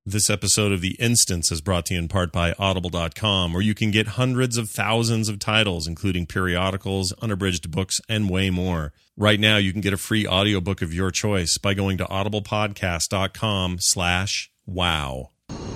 This episode of The Instance is brought to you in part by Audible.com, where you can get hundreds of thousands of titles, including periodicals, unabridged books, and way more. Right now, you can get a free audiobook of your choice by going to audiblepodcast.com/wow.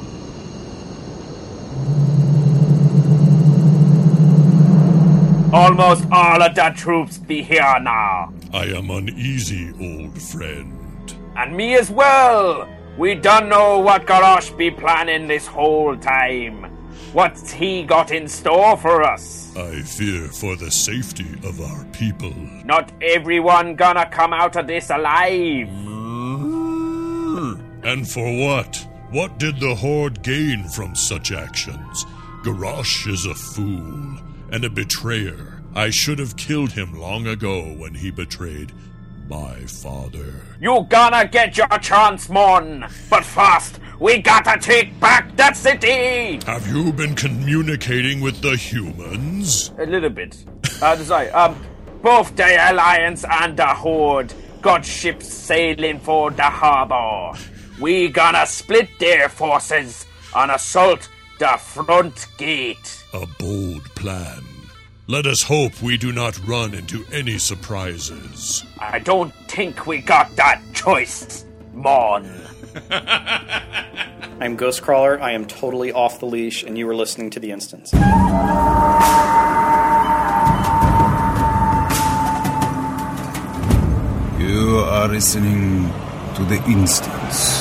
Almost all of the troops be here now. I am uneasy, old friend. And me as well. We don't know what Garrosh be planning this whole time. What's he got in store for us? I fear for the safety of our people. Not everyone gonna come out of this alive. And for what? What did the Horde gain from such actions? Garrosh is a fool and a betrayer. I should have killed him long ago when he betrayed my father. You gonna get your chance, Mon. But first, we gotta take back that city. Have you been communicating with the humans? A little bit. Both the Alliance and the Horde got ships sailing for the harbor. We gonna split their forces and assault the front gate. A bold plan. Let us hope we do not run into any surprises. I don't think we got that choice, Mon. I'm Ghostcrawler, I am totally off the leash, and you are listening to The Instance. You are listening to The Instance.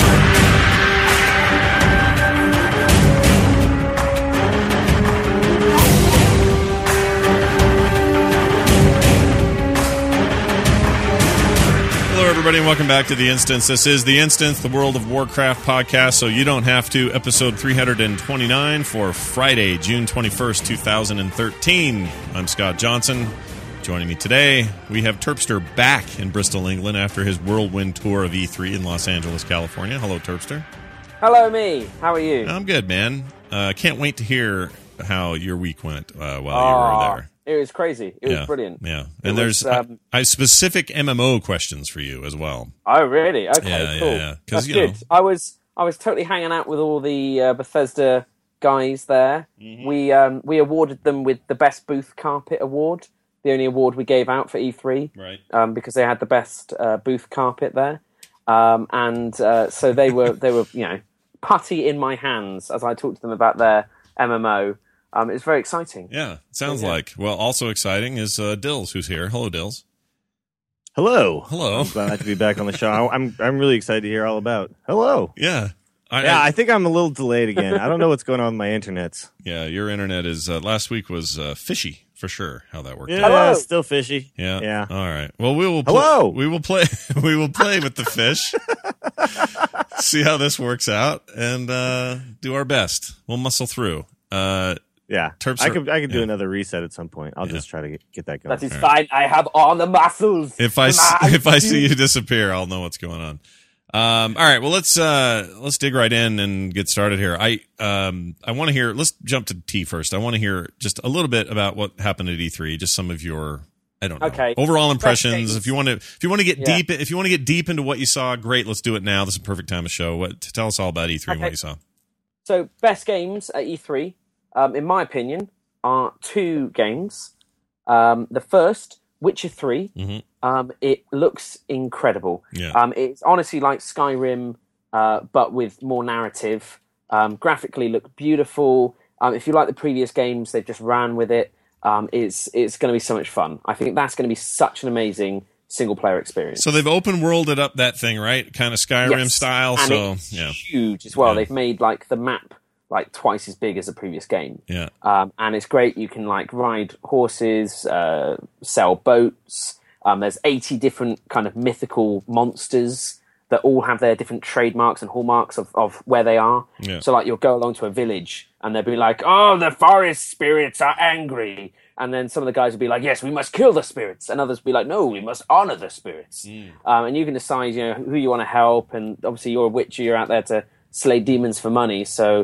Everybody, and welcome back to The Instance. This is The Instance, the World of Warcraft podcast, so you don't have to. Episode 329 for Friday, June 21st, 2013. I'm Scott Johnson. Joining me today, we have Terpster back in Bristol, England, after his whirlwind tour of E3 in Los Angeles, California. Hello, Terpster. Hello, me. How are you? I'm good, man. Can't wait to hear how your week went while you were there. It was crazy. It was brilliant. Yeah, and there's I specific MMO questions for you as well. Oh, really? Okay, cool. Yeah. That's good. I was totally hanging out with all the Bethesda guys there. Mm-hmm. We awarded them with the best booth carpet award, the only award we gave out for E3, right? Because they had the best booth carpet there, so they were putty in my hands as I talked to them about their MMO. It's very exciting. Yeah, it sounds like. Well, also exciting is Dills, who's here. Hello, Dills. Hello. Hello. I'm glad to be back on the show. I'm really excited to hear all about. Hello. Yeah. I think I'm a little delayed again. I don't know what's going on with my internets. Yeah, your internet is last week was fishy for sure. How that worked. Yeah, Hello. Still fishy. Yeah. All right. Well, we will. Hello. We will play. We will play with the fish. See how this works out, and do our best. We'll muscle through. Yeah, Terpster, I could do another reset at some point. I'll just try to get that going. That is fine. I have all the muscles. If I see you disappear, I'll know what's going on. All right. Well, let's dig right in and get started here. I want to hear. Let's jump to T first. I want to hear just a little bit about what happened at E3. Just some of your overall impressions. If you want to get deep, if you want to get deep into what you saw, great. Let's do it now. This is a perfect time to show. Tell us all about E3 and what you saw. So, best games at E3. In my opinion, are two games. The first, Witcher 3, it looks incredible. Yeah. It's honestly like Skyrim, but with more narrative. Graphically looked beautiful. If you like the previous games, they've just ran with it. It's going to be so much fun. I think that's going to be such an amazing single-player experience. So they've open-worlded up that thing, right? Kind of Skyrim style. And it's huge as well. Yeah. They've made like the map like twice as big as the previous game. Yeah. And it's great. You can like ride horses, sail boats. There's 80 different kind of mythical monsters that all have their different trademarks and hallmarks of where they are. Yeah. So like you'll go along to a village and they'll be like, oh, the forest spirits are angry. And then some of the guys will be like, yes, we must kill the spirits. And others will be like, no, we must honor the spirits. And you can decide, who you want to help. And obviously you're a witcher, you're out there to slay demons for money. So,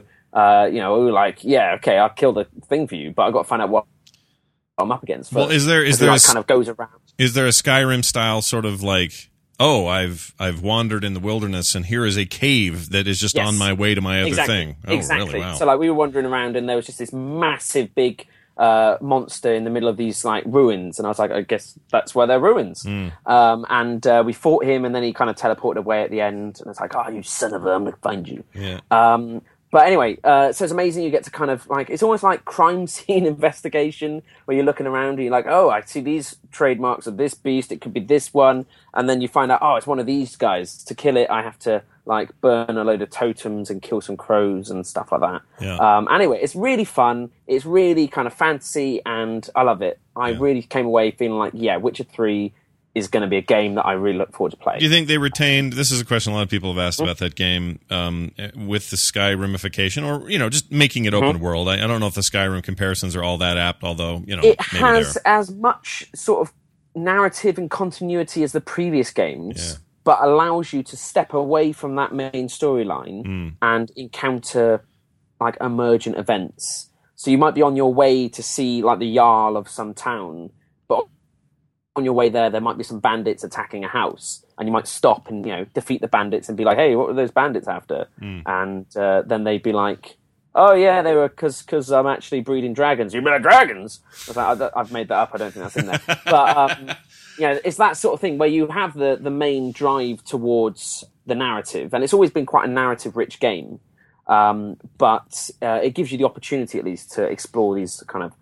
I'll kill the thing for you, but I've got to find out what I'm up against first. Well, is there kind of goes around. Is there a Skyrim style sort of like oh, I've wandered in the wilderness, and here is a cave that is just Yes. on my way to my other thing. Oh, exactly. really? Wow. So like we were wandering around, and there was just this massive big monster in the middle of these like ruins, and I was like, I guess that's where they're ruins. And we fought him, and then he kind of teleported away at the end, and it's like, oh, you son of a, I'm gonna find you. Yeah. But anyway, so it's amazing. You get to kind of like, it's almost like crime scene investigation where you're looking around and you're like, oh, I see these trademarks of this beast. It could be this one. And then you find out, oh, it's one of these guys. To kill it, I have to like burn a load of totems and kill some crows and stuff like that. Yeah. Anyway, it's really fun. It's really kind of fantasy and I love it. I really came away feeling like, yeah, Witcher 3 is going to be a game that I really look forward to playing. Do you think they retained? This is a question a lot of people have asked about that game with the Skyrim-ification, or just making it open world. I don't know if the Skyrim comparisons are all that apt, although it maybe has they are. as much sort of narrative and continuity as the previous games, but allows you to step away from that main storyline and encounter like emergent events. So you might be on your way to see like the Jarl of some town, but on your way there might be some bandits attacking a house, and you might stop and defeat the bandits and be like, hey, what were those bandits after? And then they'd be like, oh yeah, they were because I'm actually breeding dragons. You mean dragons? I was like, I've made that up. I don't think that's in there. But it's that sort of thing where you have the main drive towards the narrative, and it's always been quite a narrative-rich game. But it gives you the opportunity at least to explore these kind of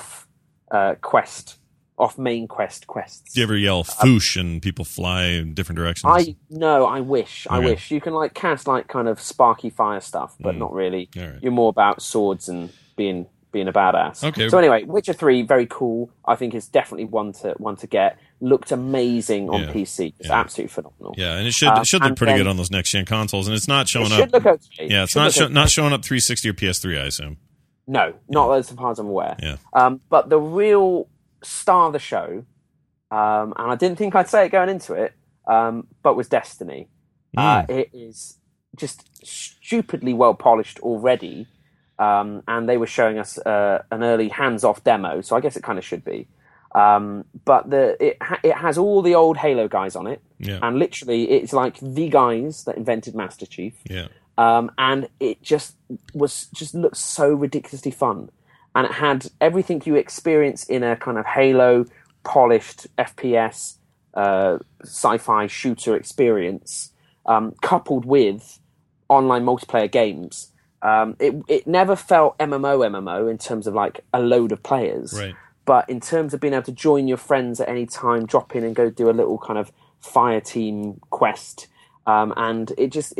off-main quests. Do you ever yell "foosh" and people fly in different directions? I wish. I wish. You can like cast like kind of sparky fire stuff, but not really. Right. You're more about swords and being a badass. Okay. So anyway, Witcher 3, very cool. I think it's definitely one to get. Looked amazing on PC. It's absolutely phenomenal. Yeah, and it should look pretty good on those next gen consoles, and it's not showing up. Look okay. Yeah, it's not showing up 360 or PS3, I assume. No, not as far as I'm aware. Yeah. But the real star of the show, and I didn't think I'd say it going into it, but was Destiny. It is just stupidly well polished already, and they were showing us an early hands-off demo, so I guess it kind of should be. But it has all the old Halo guys on it, and literally it's like the guys that invented Master Chief. Yeah. And it just looks so ridiculously fun. And it had everything you experience in a kind of Halo polished FPS sci-fi shooter experience, coupled with online multiplayer games. It never felt MMO in terms of like a load of players. Right. But in terms of being able to join your friends at any time, drop in and go do a little kind of fire team quest. And it is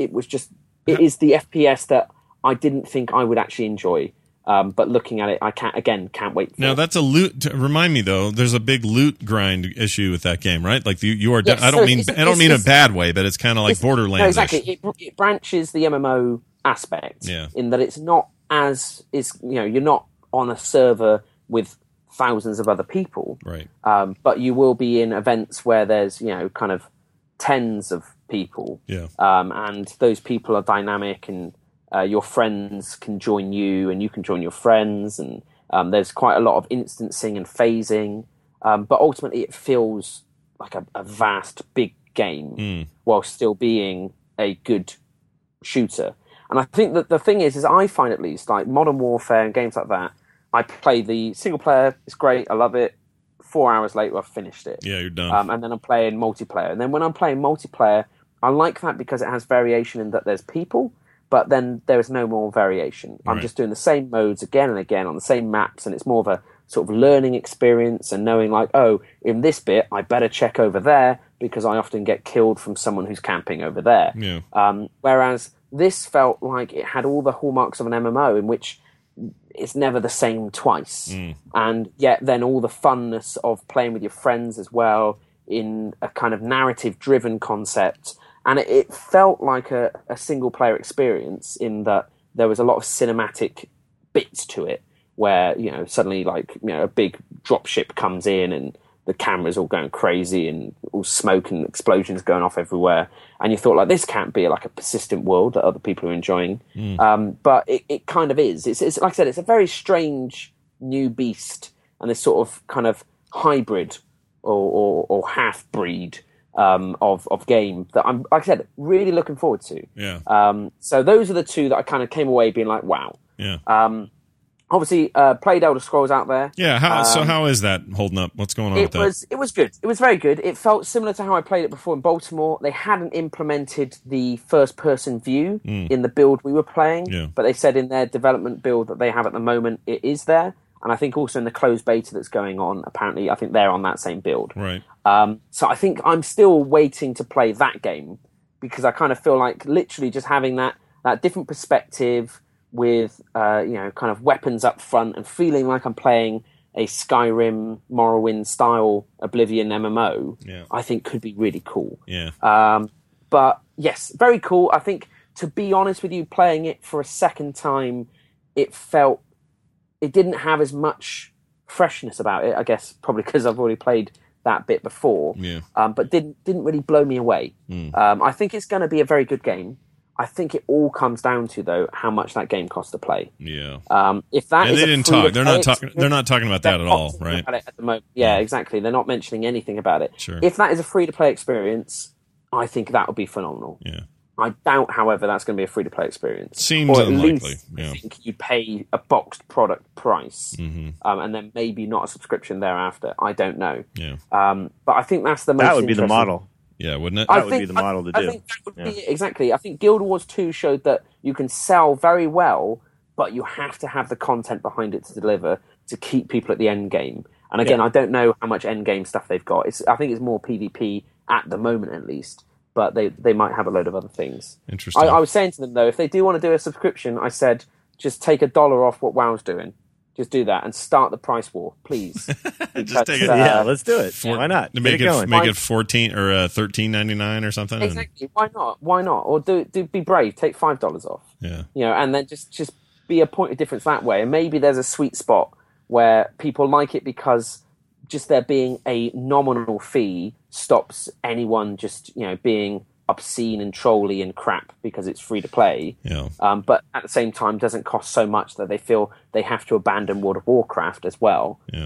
the FPS that I didn't think I would actually enjoy. But looking at it, I can't wait for now, it. that's a loot. Remind me though, there's a big loot grind issue with that game, right? Like you are. Yes, I don't mean a bad way, but it's kind of like Borderlands. No, exactly. It branches the MMO aspect in that it's not you're not on a server with thousands of other people, right? But you will be in events where there's kind of tens of people, and those people are dynamic, and your friends can join you, and you can join your friends, and there's quite a lot of instancing and phasing, but ultimately it feels like a vast big game while still being a good shooter. And I think that the thing is I find at least like Modern Warfare and games like that, I play the single player, it's great, I love it. 4 hours later, I've finished it. Yeah, you're done. And then I'm playing multiplayer. And then when I'm playing multiplayer, I like that because it has variation in that there's people, but then there is no more variation. I'm just doing the same modes again and again on the same maps, and it's more of a sort of learning experience and knowing like, oh, in this bit, I better check over there because I often get killed from someone who's camping over there. Yeah. Whereas this felt like it had all the hallmarks of an MMO in which it's never the same twice. And yet then all the funness of playing with your friends as well in a kind of narrative-driven concept. And it felt like a single-player experience in that there was a lot of cinematic bits to it where, suddenly like, a big dropship comes in and the camera's all going crazy and all smoke and explosions going off everywhere. And you thought, like, this can't be like a persistent world that other people are enjoying. But it kind of is. It's like I said, it's a very strange new beast, and this sort of kind of hybrid or half-breed of game that I'm, like I said, really looking forward to. Yeah. So those are the two that I kind of came away being like, wow. Yeah. Obviously, played Elder Scrolls out there. Yeah. How is that holding up? What's going on with that? It was good. It was very good. It felt similar to how I played it before in Baltimore. They hadn't implemented the first-person view in the build we were playing, but they said in their development build that they have at the moment, it is there. And I think also in the closed beta that's going on, apparently, I think they're on that same build. Right. So I think I'm still waiting to play that game because I kind of feel like literally just having that different perspective with kind of weapons up front and feeling like I'm playing a Skyrim, Morrowind style Oblivion MMO, I think could be really cool. Yeah. But yes, very cool. I think, to be honest with you, playing it for a second time, it didn't have as much freshness about it, I guess, probably because I've already played that bit before. Yeah. But didn't really blow me away. I think it's going to be a very good game. I think it all comes down to, though, how much that game costs to play. Yeah. If that and is they didn't talk. They're not talking about that at all, right? About it at the moment. Yeah, exactly. They're not mentioning anything about it. Sure. If that is a free-to-play experience, I think that would be phenomenal. Yeah. I doubt, however, that's going to be a free-to-play experience. Seems or at unlikely. Least yeah. I think you'd pay a boxed product price, and then maybe not a subscription thereafter. I don't know. Yeah. But I think that's the most. That would be the interesting. model. Yeah, wouldn't it? That would be the model to do. I think that would be exactly. I think Guild Wars 2 showed that you can sell very well, but you have to have the content behind it to deliver to keep people at the end game. And again, I don't know how much end game stuff they've got. I think it's more PvP at the moment, at least. But they might have a load of other things. Interesting. I was saying to them, though, if they do want to do a subscription, I said, just take $1 off what WoW's doing. Just do that and start the price war, please. Just take it. Yeah, let's do it. Why not? Make it going. Make it 14 or $13.99 or something. Exactly. Why not? Why not? Or do be brave. Take $5 off. Yeah. And then just be a point of difference that way. And maybe there's a sweet spot where people like it because just there being a nominal fee stops anyone just being obscene and trolly and crap because it's free to play. Yeah. But at the same time doesn't cost so much that they feel they have to abandon World of Warcraft as well. Yeah.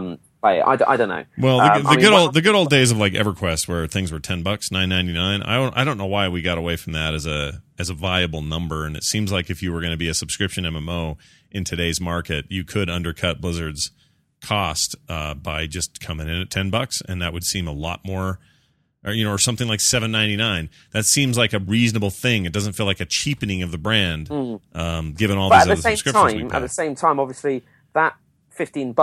I don't know. Well, the good old days of like EverQuest where things were $10, $9.99. I don't know why we got away from that as a viable number. And it seems like if you were going to be a subscription MMO in today's market, you could undercut Blizzard's cost by just coming in at $10, and that would seem a lot more. Or something like $7.99. That seems like a reasonable thing. It doesn't feel like a cheapening of the brand, given all these other subscriptions we pay. At the same time, obviously, that $15,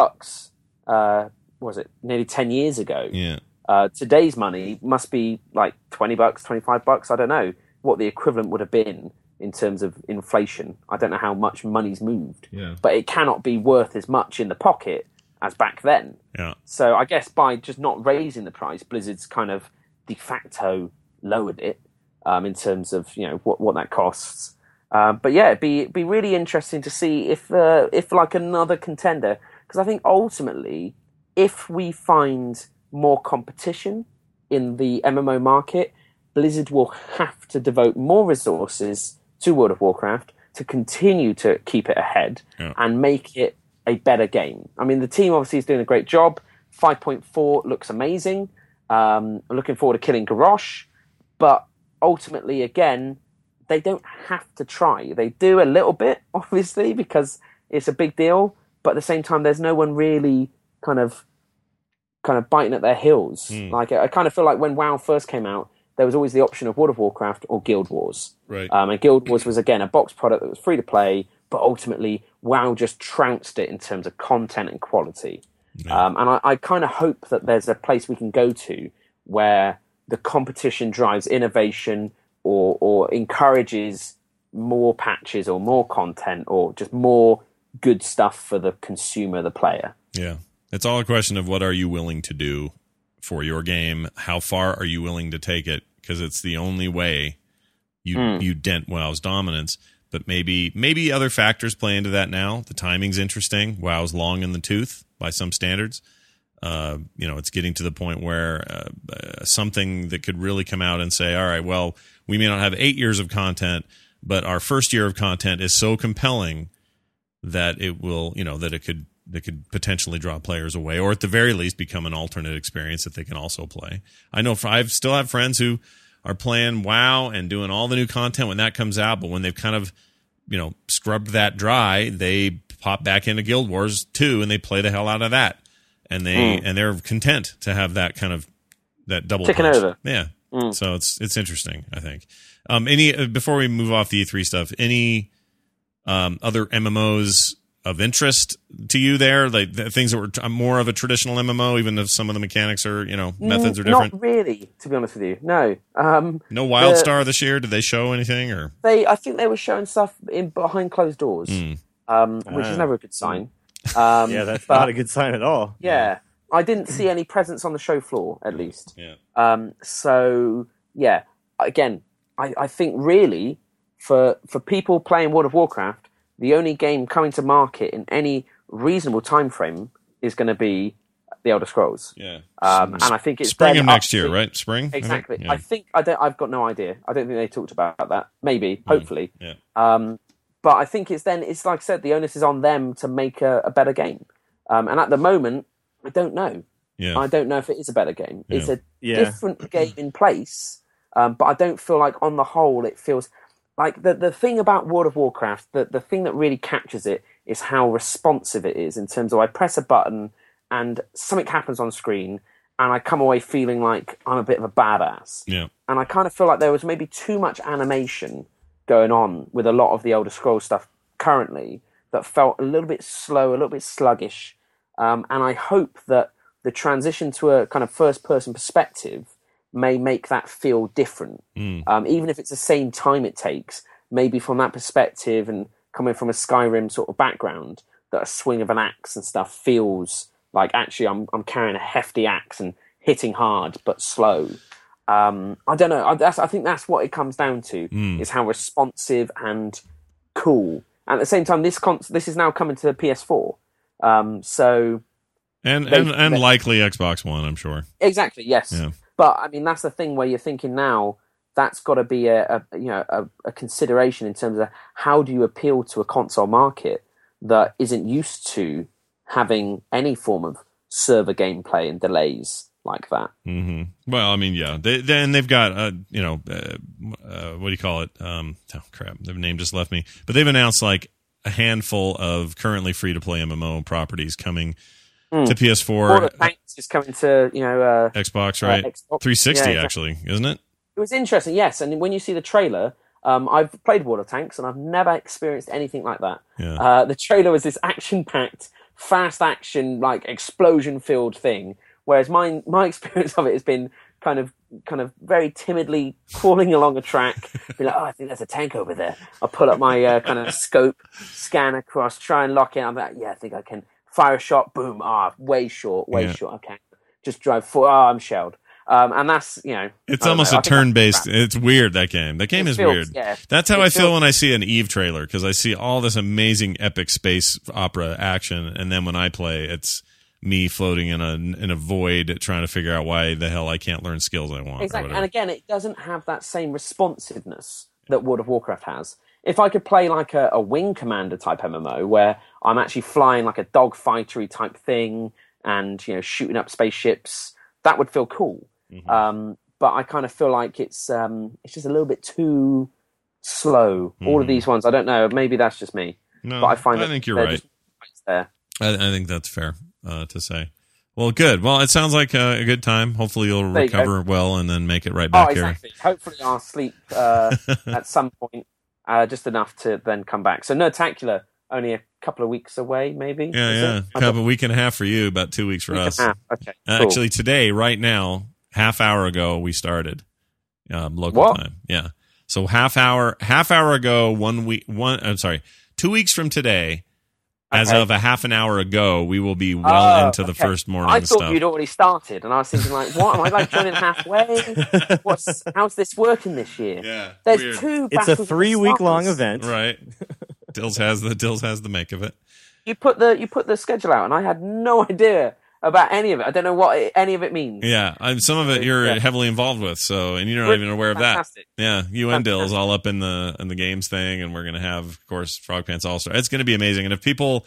was it nearly 10 years ago? Yeah. Today's money must be like $20, $25. I don't know what the equivalent would have been in terms of inflation. I don't know how much money's moved. Yeah. But it cannot be worth as much in the pocket as back then. Yeah. So I guess by just not raising the price, Blizzard's kind of de facto lowered it in terms of what that costs. But yeah, it'd be really interesting to see if like another contender, because I think ultimately if we find more competition in the MMO market, Blizzard will have to devote more resources to World of Warcraft to continue to keep it ahead and make it a better game. I mean, the team obviously is doing a great job. 5.4 looks amazing. I'm looking forward to killing Garrosh, but ultimately, again, they don't have to try. They do a little bit, obviously, because it's a big deal, but at the same time, there's no one really kind of biting at their heels. Like, I kind of feel like when WoW first came out, there was always the option of World of Warcraft or Guild Wars. Right. And Guild Wars was, again, a box product that was free to play, but ultimately, WoW just trounced it in terms of content and quality. Yeah. And I kind of hope that there's a place we can go to where the competition drives innovation or encourages more patches or more content or just more good stuff for the consumer, the player. Yeah. It's all a question of what are you willing to do for your game? How far are you willing to take it? Because it's the only way you dent WoW's dominance. But maybe other factors play into that now. The timing's interesting. WoW's long in the tooth by some standards. It's getting to the point where something that could really come out and say, all right, well, we may not have 8 years of content, but our first year of content is so compelling that it will, that it could could potentially draw players away, or at the very least become an alternate experience that they can also play. I know I still have friends who are playing WoW and doing all the new content when that comes out, but when they've kind of, scrubbed that dry, they pop back into Guild Wars 2 and they play the hell out of that. And they're content to have that kind of that double ticking punch. over. Yeah. So it's interesting, I think. Before we move off the E3 stuff, any other MMOs of interest to you there, like things that were more of a traditional MMO, even if some of the mechanics are, methods are different? Not really, to be honest with you. No. No WildStar this year? Did they show anything? Or I think they were showing stuff behind closed doors, which is never a good sign. Yeah, that's not a good sign at all. Yeah. I didn't see any presence on the show floor, at least. Yeah. So, yeah. Again, I think really, for people playing World of Warcraft, the only game coming to market in any reasonable time frame is going to be The Elder Scrolls. Yeah. And I think it's spring of next year, right? Spring? Exactly. I think? Yeah. I've got no idea. I don't think they talked about that. Maybe, hopefully. Yeah. But I think it's like I said, the onus is on them to make a better game. And at the moment, I don't know. Yeah. I don't know if it is a better game. Yeah. It's a different game in place, but I don't feel like on the whole it feels like the thing about World of Warcraft, the thing that really captures it is how responsive it is in terms of I press a button and something happens on screen and I come away feeling like I'm a bit of a badass. Yeah. And I kind of feel like there was maybe too much animation going on with a lot of the Elder Scrolls stuff currently that felt a little bit slow, a little bit sluggish. And I hope that the transition to a kind of first-person perspective may make that feel different. Even if it's the same time it takes, maybe from that perspective and coming from a Skyrim sort of background, that a swing of an axe and stuff feels like actually I'm carrying a hefty axe and hitting hard but slow. I don't know. I think that's what it comes down to, is how responsive and cool. And at the same time, this is now coming to the PS4. And likely Xbox One, I'm sure. Exactly, yes. Yeah. But I mean, that's the thing where you're thinking now that's got to be a consideration in terms of how do you appeal to a console market that isn't used to having any form of server gameplay and delays like that. Mm-hmm. Well, I mean, yeah. They've got what do you call it? Oh crap, the name just left me. But they've announced like a handful of currently free to play MMO properties coming to PS4. World of Tanks is coming to Xbox, right? Xbox. 360 Yeah, actually, isn't it? It was interesting, yes. And when you see the trailer, I've played World of Tanks and I've never experienced anything like that. Yeah. The trailer was this action-packed, fast action, like explosion-filled thing, whereas my experience of it has been kind of very timidly crawling along a track, be like, oh, I think there's a tank over there. I'll pull up my kind of scope, scan across, try and lock it. I'm like, yeah, I think I can. Fire a shot, boom, way short, okay. Just drive forward, I'm shelled. And that's, It's almost a turn-based, it's weird, that game. That game is weird. Yeah. That's how I feel when I see an EVE trailer, because I see all this amazing epic space opera action, and then when I play, it's me floating in a void trying to figure out why the hell I can't learn skills I want. Exactly, and again, it doesn't have that same responsiveness that World of Warcraft has. If I could play like a Wing Commander type MMO where I'm actually flying like a dogfightery type thing and shooting up spaceships, that would feel cool. Mm-hmm. But I kind of feel like it's just a little bit too slow. All of these ones, I don't know. Maybe that's just me. No, but I think you're right. There. I think that's fair to say. Well, good. Well, it sounds like a good time. Hopefully you'll recover well and then make it right back exactly. Here. Hopefully I'll sleep at some point. Just enough to then come back. So Nerdtacular, only a couple of weeks away, maybe? Yeah. A week and a half for you, about 2 weeks for us. Okay, cool. Actually, today, right now, half hour ago, we started local time. Yeah. So half hour ago, 2 weeks from today, as of a half an hour ago, we will be well into the first morning stuff. I thought you'd already started, and I was thinking, like, what? Am I like joining halfway? How's this working this year? Yeah, there's weird. 2 It's a 3-week-long event, right? Dills has the make of it. You put the schedule out, and I had no idea about any of it. I don't know what any of it means. Yeah, some of it you're heavily involved with, and you're not even aware of Fantastic. that. Yeah, you and Dills all up in the games thing, and we're gonna have, of course, Frog Pants All Star. It's gonna be amazing. And if people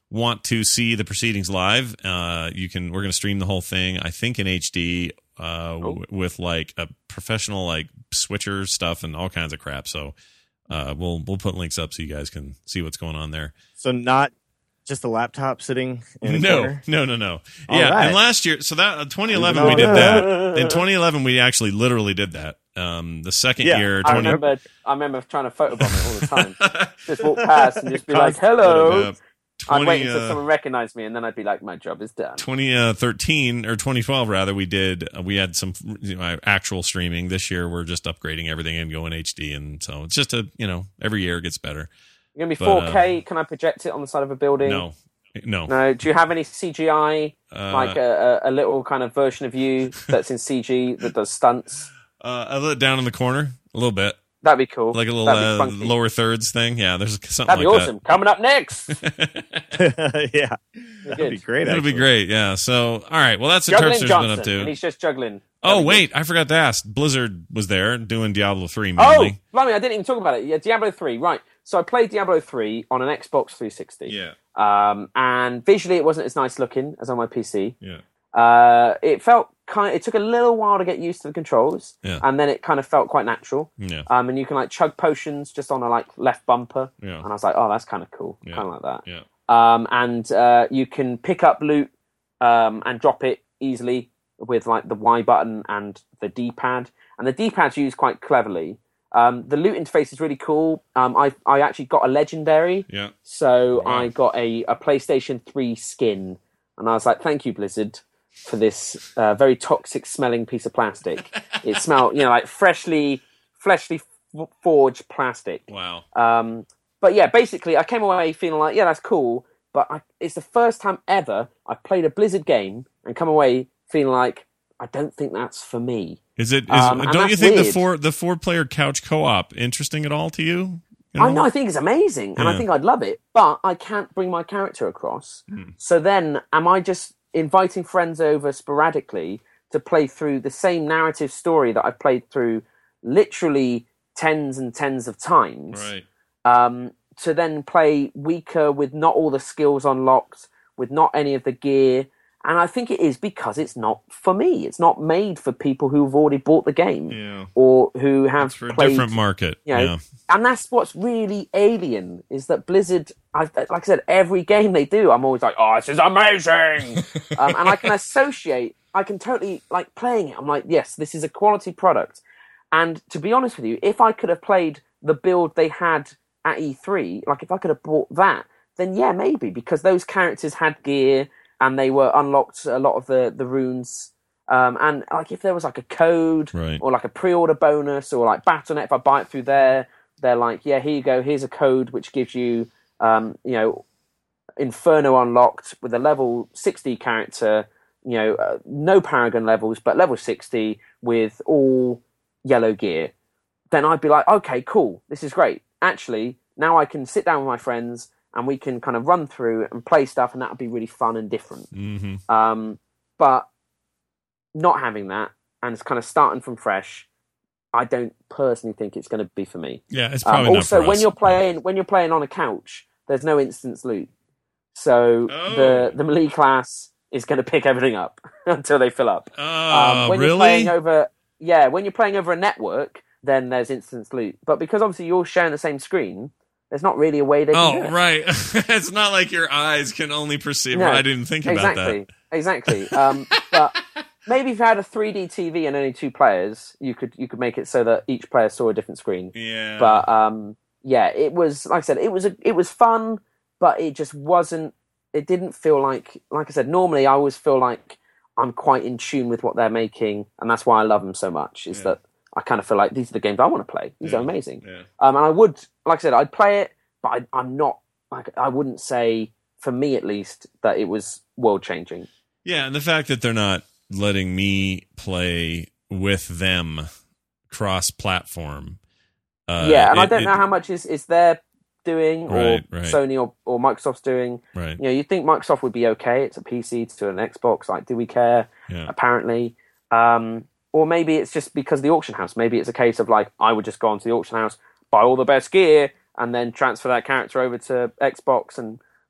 want to see the proceedings live, we're going to stream the whole thing, I think in HD, with like a professional like switcher stuff and all kinds of crap. So we'll put links up so you guys can see what's going on there. So not just a laptop sitting in a No. corner? Yeah, right. and last year, so that 2011 we did that. In 2011 we actually literally did that. The second year, I remember trying to photobomb it all the time. Just walk past and just be like, "Hello." I'd wait until someone recognized me, and then I'd be like, "My job is done." 2013 or 2012 rather, we had some actual streaming. This year we're just upgrading everything and going HD, and so it's just every year it gets better. You're gonna be 4K. Can I project it on the side of a building? No. Do you have any CGI, like a little kind of version of you that's in CG that does stunts? A little down in the corner, a little bit. That'd be cool. Like a little lower thirds thing. Yeah, there's something That'd be like awesome. Coming up next. Yeah. That'd be great. It'll be great. Yeah. So, all right. Well, that's what Juggling Turfster's Johnson, been up to. and he's just juggling. Oh, wait. I forgot to ask. Blizzard was there doing Diablo 3 mainly. Oh, blimey, I didn't even talk about it. Yeah, Diablo 3. Right. So I played Diablo 3 on an Xbox 360. Yeah. And visually it wasn't as nice looking as on my PC. Yeah. It felt it took a little while to get used to the controls. Yeah. And then it kind of felt quite natural. Yeah. And you can like chug potions just on a like left bumper. Yeah. And I was like, oh, that's kind of cool. Yeah. Kind of like that. Yeah. And you can pick up loot and drop it easily with like the Y button and the D-pad. And the D-pad's used quite cleverly. The loot interface is really cool. I actually got a legendary. Yeah. So Wow. I got a PlayStation 3 skin. And I was like, thank you, Blizzard, for this very toxic smelling piece of plastic. It smelled, like freshly forged plastic. Wow. But yeah, basically, I came away feeling like, yeah, that's cool. But it's the first time ever I've played a Blizzard game and come away feeling like, I don't think that's for me. Don't you that's think weird. the 4-player couch co-op interesting at all to you? I know, I think it's amazing, and I think I'd love it, but I can't bring my character across. So then, am I just inviting friends over sporadically to play through the same narrative story that I've played through literally tens and tens of times? Right. To then play weaker with not all the skills unlocked, with not any of the gear. And I think it is because it's not for me. It's not made for people who've already bought the game or who have for played, a different market. And that's what's really alien is that Blizzard, like I said, every game they do, I'm always like, oh, this is amazing. And I can totally like playing it. I'm like, yes, this is a quality product. And to be honest with you, if I could have played the build they had at E3, like if I could have bought that, then yeah, maybe, because those characters had gear and they were unlocked a lot of the runes. And like if there was like a code or like a pre-order bonus or like Battle.net, if I buy it through there, they're like, yeah, here you go. Here's a code which gives you, Inferno unlocked with a level 60 character, no Paragon levels, but level 60 with all yellow gear. Then I'd be like, okay, cool. This is great. Actually, now I can sit down with my friends and we can kind of run through and play stuff, and that would be really fun and different. Mm-hmm. But not having that, and it's kind of starting from fresh, I don't personally think it's going to be for me. Yeah, it's probably not also for when us. you're playing on a couch, there's no instance loot, so the melee class is going to pick everything up until they fill up. When really? You're playing when you're playing over a network, then there's instance loot. But because obviously you're sharing the same screen, there's not really a way they can do it. Right. It's not like your eyes can only perceive. No, I didn't think about that. Exactly. But maybe if you had a 3D TV and only 2 players, you could make it so that each player saw a different screen. Yeah. But it was, like I said, it was fun, but it just wasn't. It didn't feel like I said. Normally, I always feel like I'm quite in tune with what they're making, and that's why I love them so much. Is that I kind of feel like these are the games I want to play. These are amazing. Yeah. And I would, like I said, I'd play it, but I'm not. I wouldn't say, for me at least, that it was world changing. Yeah, and the fact that they're not letting me play with them cross-platform. And I don't know how much is their doing or Right. Sony or Microsoft's doing. Right. You'd think Microsoft would be okay. It's a PC to an Xbox. Like, do we care? Yeah. Apparently. Or maybe it's just because of the auction house. Maybe it's a case of like, I would just go onto the auction house, buy all the best gear, and then transfer that character over to Xbox and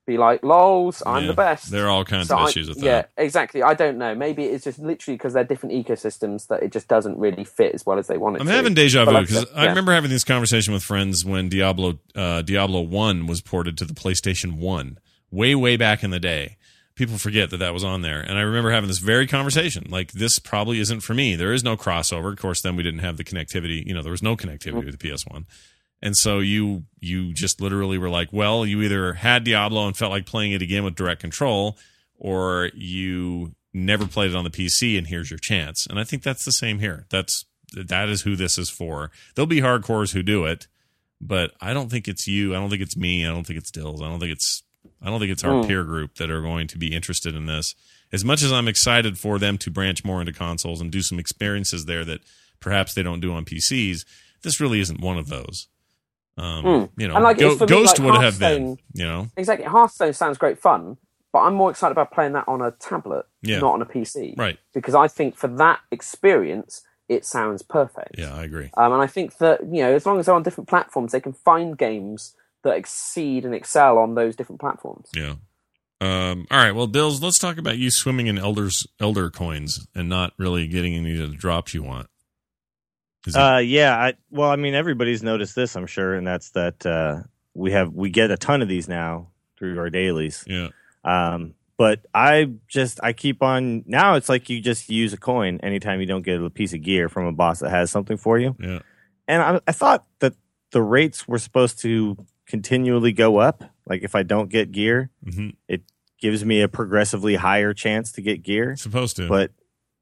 be like, lols, I'm the best. There are all kinds So of issues with that. Yeah, exactly. I don't know. Maybe it's just literally because they're different ecosystems that it just doesn't really fit as well as they want it I'm to. having deja But vu like I because said, I remember having this conversation with friends when Diablo 1 was ported to the PlayStation 1 way back in the day. People forget that was on there. And I remember having this very conversation. Like, this probably isn't for me. There is no crossover. Of course, then we didn't have the connectivity. There was no connectivity with the PS1. And so you just literally were like, well, you either had Diablo and felt like playing it again with direct control, or you never played it on the PC, and here's your chance. And I think that's the same here. That is who this is for. There'll be hardcores who do it, but I don't think it's you. I don't think it's me. I don't think it's Dills. I don't think it's our peer group that are going to be interested in this. As much as I'm excited for them to branch more into consoles and do some experiences there that perhaps they don't do on PCs, this really isn't one of those. And like, it's for me, Ghost like, would have been, Exactly. Hearthstone sounds great fun, but I'm more excited about playing that on a tablet, not on a PC. Right. Because I think for that experience, it sounds perfect. Yeah, I agree. And I think that, as long as they're on different platforms, they can find games that exceed and excel on those different platforms. Yeah. All right. Well, Dills, let's talk about you swimming in elder coins and not really getting any of the drops you want. Everybody's noticed this, I'm sure, and that's that we get a ton of these now through our dailies. Yeah. But I keep on now. It's like you just use a coin anytime you don't get a piece of gear from a boss that has something for you. Yeah. And I thought that the rates were supposed to continually go up. Like if I don't get gear, it gives me a progressively higher chance to get gear. It's supposed to, but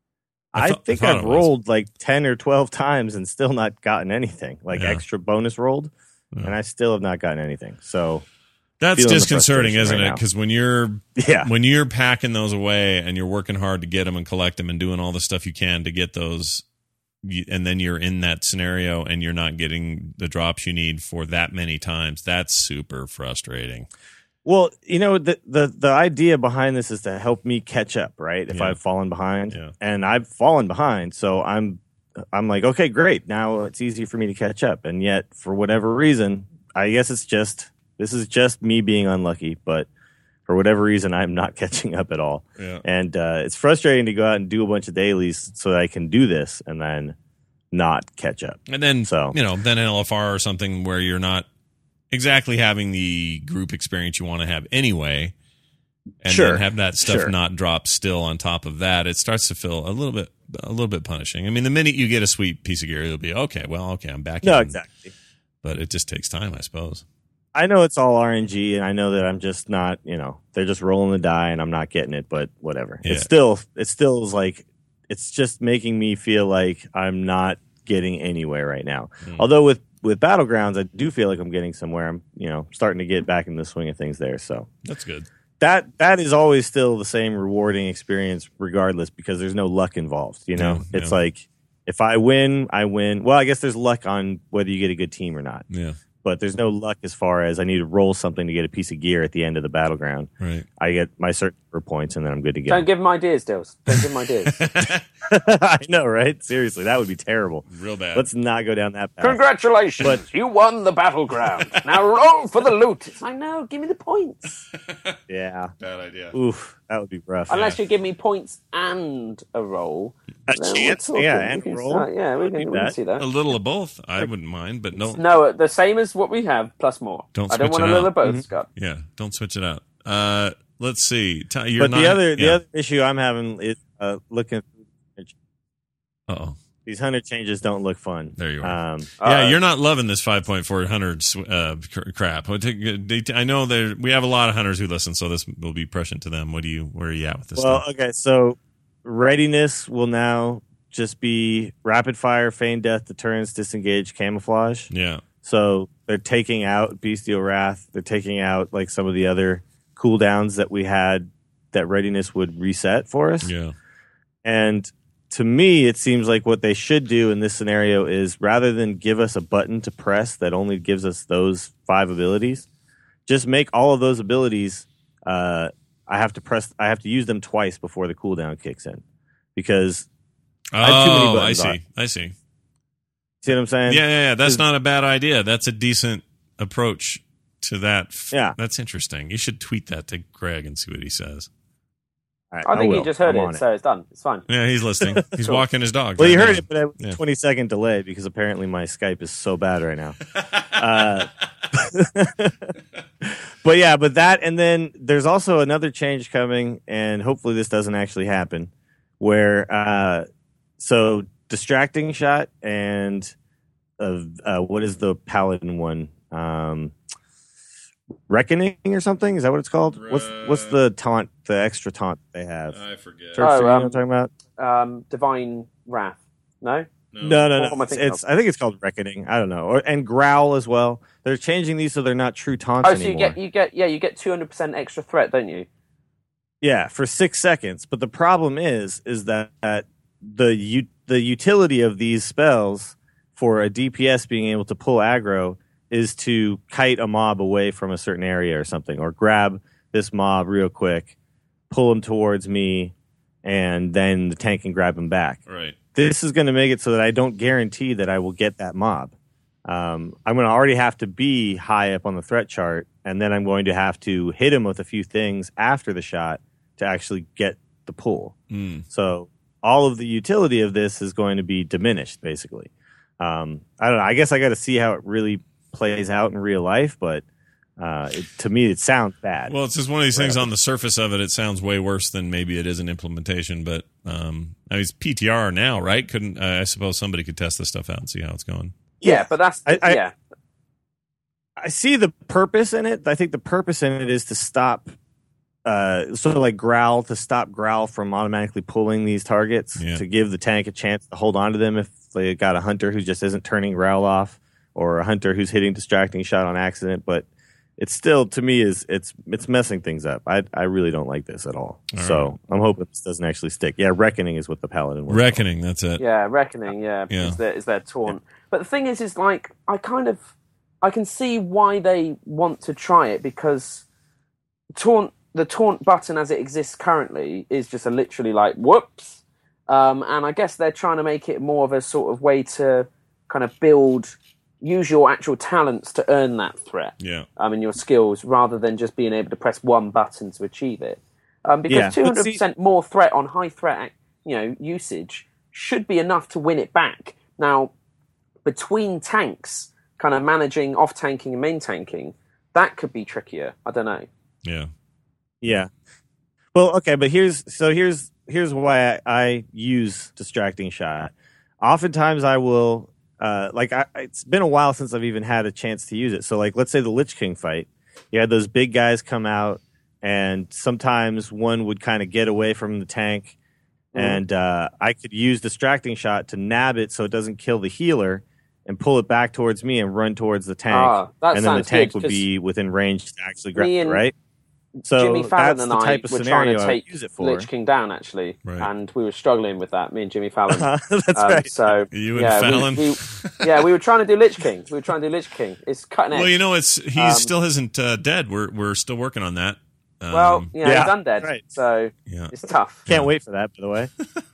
I think I've rolled like 10 or 12 times and still not gotten anything, like extra bonus rolled, and I still have not gotten anything. So that's disconcerting, isn't it? Because when you're packing those away and you're working hard to get them and collect them and doing all the stuff you can to get those, and then you're in that scenario and you're not getting the drops you need for that many times, that's super frustrating. Well, the idea behind this is to help me catch up, right? If I've fallen behind, and I've fallen behind, so I'm like, okay, great, now it's easy for me to catch up. And yet, for whatever reason, I guess this is just me being unlucky, but for whatever reason, I'm not catching up at all. Yeah. And it's frustrating to go out and do a bunch of dailies so that I can do this and then not catch up. And then, then LFR or something where you're not exactly having the group experience you want to have anyway, and then have that stuff not drop still on top of that, it starts to feel a little bit punishing. I mean, the minute you get a sweet piece of gear, you'll be okay, I'm back in. No, exactly. But it just takes time, I suppose. I know it's all RNG, and I know that I'm just not, they're just rolling the die and I'm not getting it, but whatever. Yeah. It still is like, it's just making me feel like I'm not getting anywhere right now. Although with Battlegrounds, I do feel like I'm getting somewhere. I'm, starting to get back in the swing of things there. So that's good. That is always still the same rewarding experience regardless, because there's no luck involved. It's like, if I win, I win. Well, I guess there's luck on whether you get a good team or not. Yeah. But there's no luck as far as I need to roll something to get a piece of gear at the end of the battleground. Right. I get my certain points, and then I'm good to go. Don't give them ideas, Dills. Don't give them ideas. I know, right? Seriously, that would be terrible. Real bad. Let's not go down that path. Congratulations, you won the battleground. Now roll for the loot. I know, give me the points. Yeah. Bad idea. Oof, that would be rough. Unless you give me points and a roll. A chance? Yeah, and a roll. We can see that. A little of both. I wouldn't mind, but no. No, the same as what we have, plus more. I don't want a little of both, Scott. Yeah, don't switch it out. Let's see. The other issue I'm having is looking. Uh-oh. These 100 changes don't look fun. There you are. You're not loving this 5.400 crap. I know we have a lot of hunters who listen, so this will be prescient to them. Where are you at with this stuff? Okay, so readiness will now just be rapid fire, feign death, deterrence, disengage, camouflage. Yeah. So they're taking out Bestial Wrath. They're taking out like some of the other cooldowns that we had that readiness would reset for us. Yeah. And to me, it seems like what they should do in this scenario is, rather than give us a button to press that only gives us those 5 abilities, just make all of those abilities. I have to use them twice before the cooldown kicks in, because I have too many buttons. I see. See what I'm saying? Yeah. That's not a bad idea. That's a decent approach to that. Yeah. That's interesting. You should tweet that to Greg and see what he says. All right, I think will. he just heard I'm it, so it's done. It's fine. Yeah, he's listening. He's walking his dog. Well, right you heard now. it, but it was a 20-second delay because apparently my Skype is so bad right now. But that, and then there's also another change coming, and hopefully this doesn't actually happen, where so distracting shot and what is the paladin one? Reckoning or something? Is that what it's called? What's the taunt, the extra taunt they have? I forget. Church, you know what I'm talking about? Divine Wrath. No? No. What am I thinking of? I think it's called Reckoning. I don't know. And Growl as well. They're changing these so they're not true taunts Oh, so anymore. you get 200% extra threat, don't you? Yeah, for 6 seconds. But the problem is that the utility of these spells for a DPS being able to pull aggro is to kite a mob away from a certain area or something, or grab this mob real quick, pull him towards me, and then the tank can grab him back. Right. This is going to make it so that I don't guarantee that I will get that mob. I'm going to already have to be high up on the threat chart, and then I'm going to have to hit him with a few things after the shot to actually get the pull. So all of the utility of this is going to be diminished, basically. I don't know. I guess I got to see how it really plays out in real life, but to me, it sounds bad. Well, it's just one of these things on the surface of it. It sounds way worse than maybe it is in implementation, but I mean, it's PTR now, right? Couldn't I suppose somebody could test this stuff out and see how it's going? Yeah, but that's I see the purpose in it. I think the purpose in it is to stop, sort of like Growl, to stop Growl from automatically pulling these targets, to give the tank a chance to hold on to them if they got a hunter who just isn't turning Growl off, or a hunter who's hitting distracting shot on accident. But it's still, to me, it's messing things up. I really don't like this at all. So I'm hoping this doesn't actually stick. Yeah, Reckoning is what the Paladin was. Reckoning, that's it. Yeah, Reckoning, is their taunt. But the thing is like, I can see why they want to try it, because the taunt button as it exists currently is just literally like, whoops. And I guess they're trying to make it more of a sort of way to kind of use your actual talents to earn that threat. Yeah. And your skills, rather than just being able to press one button to achieve it. Because 200% more threat on high threat, usage should be enough to win it back. Now, between tanks, kind of managing off tanking and main tanking, that could be trickier. I don't know. Yeah. Yeah. Well, okay, but here's why I use distracting shot. Oftentimes I will it's been a while since I've even had a chance to use it. So like, let's say the Lich King fight, you had those big guys come out, and sometimes one would kind of get away from the tank, and I could use distracting shot to nab it so it doesn't kill the healer, and pull it back towards me and run towards the tank, and then the tank would be within range to actually grab it, right? So Jimmy Fallon that's and the I type of were scenario trying to I use it take for. Lich King down, actually, and we were struggling with that, me and Jimmy Fallon. That's right. So you and Fallon? We were trying to do Lich King. It's cutting edge. Well, he still isn't dead. We're still working on that. He's undead, right. So it's tough. Can't wait for that, by the way.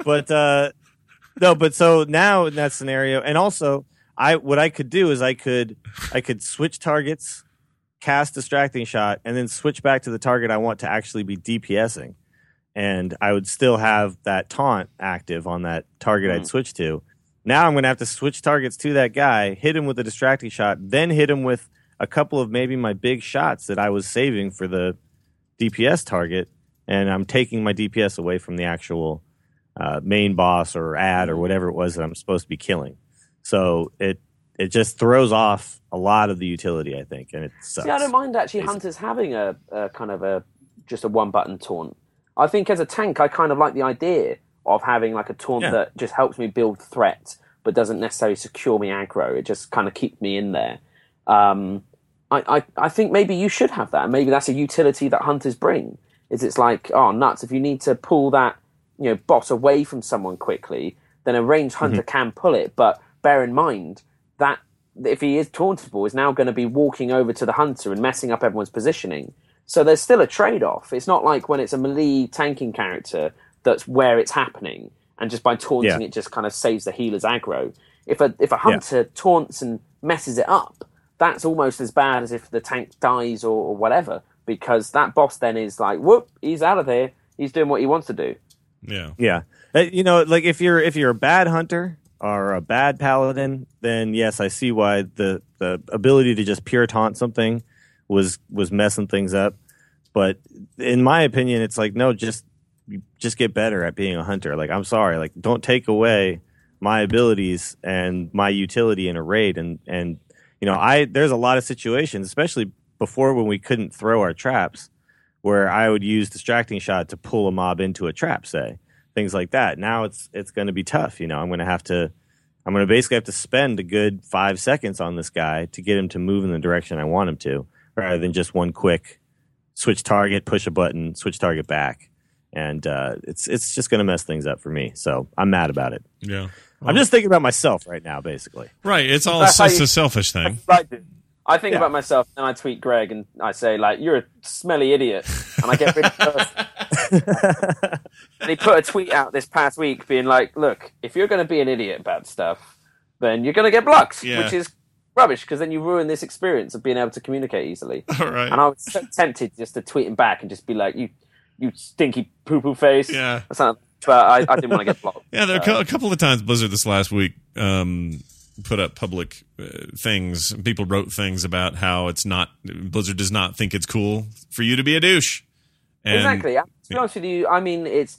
But so now in that scenario, and also what I could do is I could switch targets, cast distracting shot, and then switch back to the target I want to actually be DPSing, and I would still have that taunt active on that target I'd switch to. Now I'm going to have to switch targets to that guy, hit him with a distracting shot, then hit him with a couple of maybe my big shots that I was saving for the DPS target, and I'm taking my DPS away from the actual main boss or ad or whatever it was that I'm supposed to be killing. So it just throws off a lot of the utility, I think, and it sucks. See, I don't mind actually Hunters having a kind of just a one-button taunt. I think as a tank, I kind of like the idea of having like a taunt that just helps me build threat, but doesn't necessarily secure me aggro. It just kind of keeps me in there. I think maybe you should have that. Maybe that's a utility that Hunters bring. It's like, oh, nuts, if you need to pull that boss away from someone quickly, then a ranged Hunter can pull it, but bear in mind that if he is tauntable, is now going to be walking over to the Hunter and messing up everyone's positioning. So there's still a trade-off. It's not like when it's a melee tanking character that's where it's happening, and just by taunting it just kind of saves the healer's aggro. If a Hunter taunts and messes it up, that's almost as bad as if the tank dies or whatever, because that boss then is like, whoop, he's out of there. He's doing what he wants to do. Yeah. Yeah. Like if you're a bad hunter or a bad paladin, then yes, I see why the ability to just pure taunt something was messing things up. But in my opinion, it's like, no, just get better at being a hunter. Like, I'm sorry, like, don't take away my abilities and my utility in a raid. And there's a lot of situations, especially before when we couldn't throw our traps, where I would use distracting shot to pull a mob into a trap, say things like that. Now it's going to be tough. I'm going to basically have to spend a good 5 seconds on this guy to get him to move in the direction I want him to, rather than just one quick switch target, push a button, switch target back. And it's just going to mess things up for me. So I'm mad about it. Yeah. Well, I'm just thinking about myself right now, basically. Right. It's all it's a selfish thing. I think about myself, and I tweet Greg, and I say, like, you're a smelly idiot. And I get rid of And he put a tweet out this past week being like, look, if you're going to be an idiot about stuff, then you're going to get blocked, which is rubbish, because then you ruin this experience of being able to communicate easily. All right. And I was so tempted just to tweet him back and just be like, you stinky poo-poo face. Yeah. But I didn't want to get blocked. Yeah, there are a couple of times Blizzard this last week put up public things. People wrote things about how Blizzard does not think it's cool for you to be a douche. And, exactly. To be honest with you, I mean, it's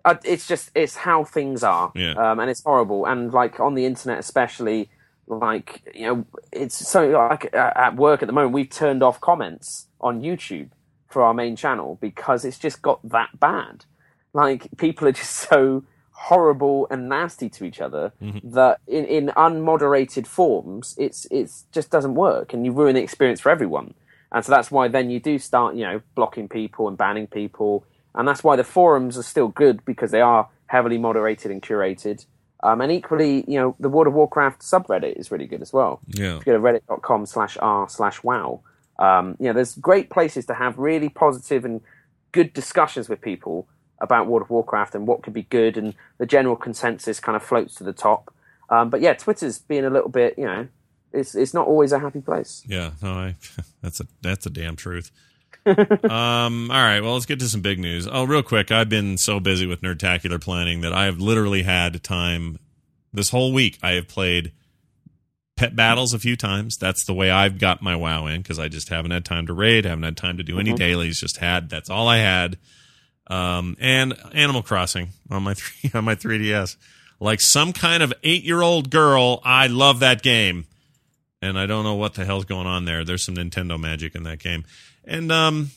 how things are. Yeah. And it's horrible. And like on the internet especially, like, it's so like at work at the moment, we've turned off comments on YouTube for our main channel because it's just got that bad. Like, people are just so horrible and nasty to each other that in unmoderated forms, it's just doesn't work, and you ruin the experience for everyone. And so that's why then you do start, blocking people and banning people. And that's why the forums are still good, because they are heavily moderated and curated. And equally, the World of Warcraft subreddit is really good as well. Yeah. If you go to reddit.com/r/wow, there's great places to have really positive and good discussions with people about World of Warcraft and what could be good, and the general consensus kind of floats to the top. But yeah, Twitter's being a little bit, it's not always a happy place. Yeah, no, that's a damn truth. All right, well, let's get to some big news. Oh, real quick, I've been so busy with Nerdtacular planning that I have literally had time this whole week. I have played Pet Battles a few times. That's the way I've got my WoW in, because I just haven't had time to raid, haven't had time to do any dailies. That's all I had. And Animal Crossing on my 3DS. Like some kind of 8-year-old girl, I love that game. And I don't know what the hell's going on there. There's some Nintendo magic in that game. And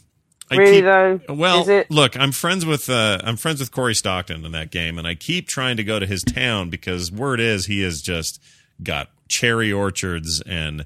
look, I'm friends with Corey Stockton in that game, and I keep trying to go to his town because word is he has just got cherry orchards and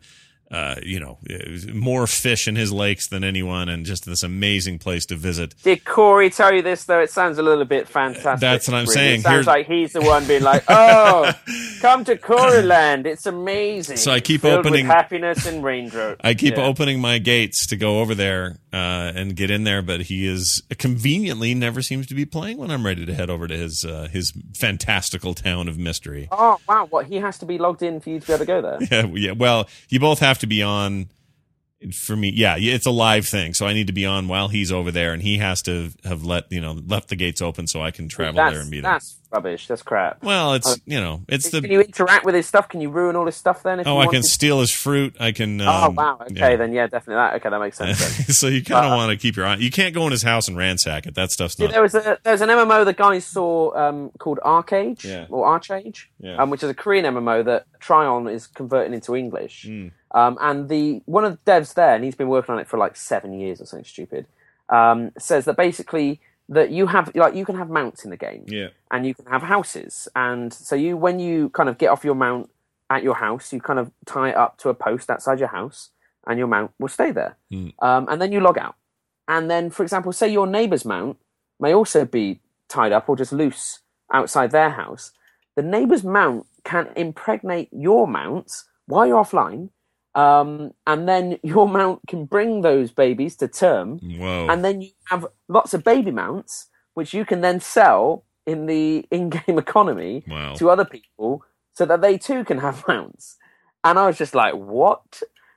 more fish in his lakes than anyone, and just this amazing place to visit. Did Corey tell you this, though? It sounds a little bit fantastic. That's what I'm saying. It sounds like he's the one being like, oh, come to Coreyland. It's amazing. So I keep filled opening with happiness and raindrops. I keep opening my gates to go over there and get in there, but he is conveniently never seems to be playing when I'm ready to head over to his fantastical town of mystery. Oh, wow. What, he has to be logged in for you to be able to go there? Yeah. Well, you both have to be on. For me, yeah, it's a live thing, so I need to be on while he's over there, and he has to have left the gates open so I can travel there and meet him. That's rubbish. That's crap. Well, it's Can you interact with his stuff? Can you ruin all his stuff then? I can steal his fruit. I can. Oh wow. Okay, then yeah, definitely that. Okay, that makes sense. Then. So you kind of want to keep your eye. You can't go in his house and ransack it. That stuff's not. There was an MMO the guys saw called Arcade or Archage, which is a Korean MMO that Tryon is converting into English. And one of the devs there, and he's been working on it for like 7 years or something stupid, says that basically that you can have mounts in the game, and you can have houses, and so when you kind of get off your mount at your house, you kind of tie it up to a post outside your house, and your mount will stay there, and then you log out, and then, for example, say your neighbour's mount may also be tied up or just loose outside their house. The neighbour's mount can impregnate your mounts while you're offline. And then your mount can bring those babies to term. Whoa. And then you have lots of baby mounts, which you can then sell in the in-game economy to other people so that they too can have mounts. And I was just like, what?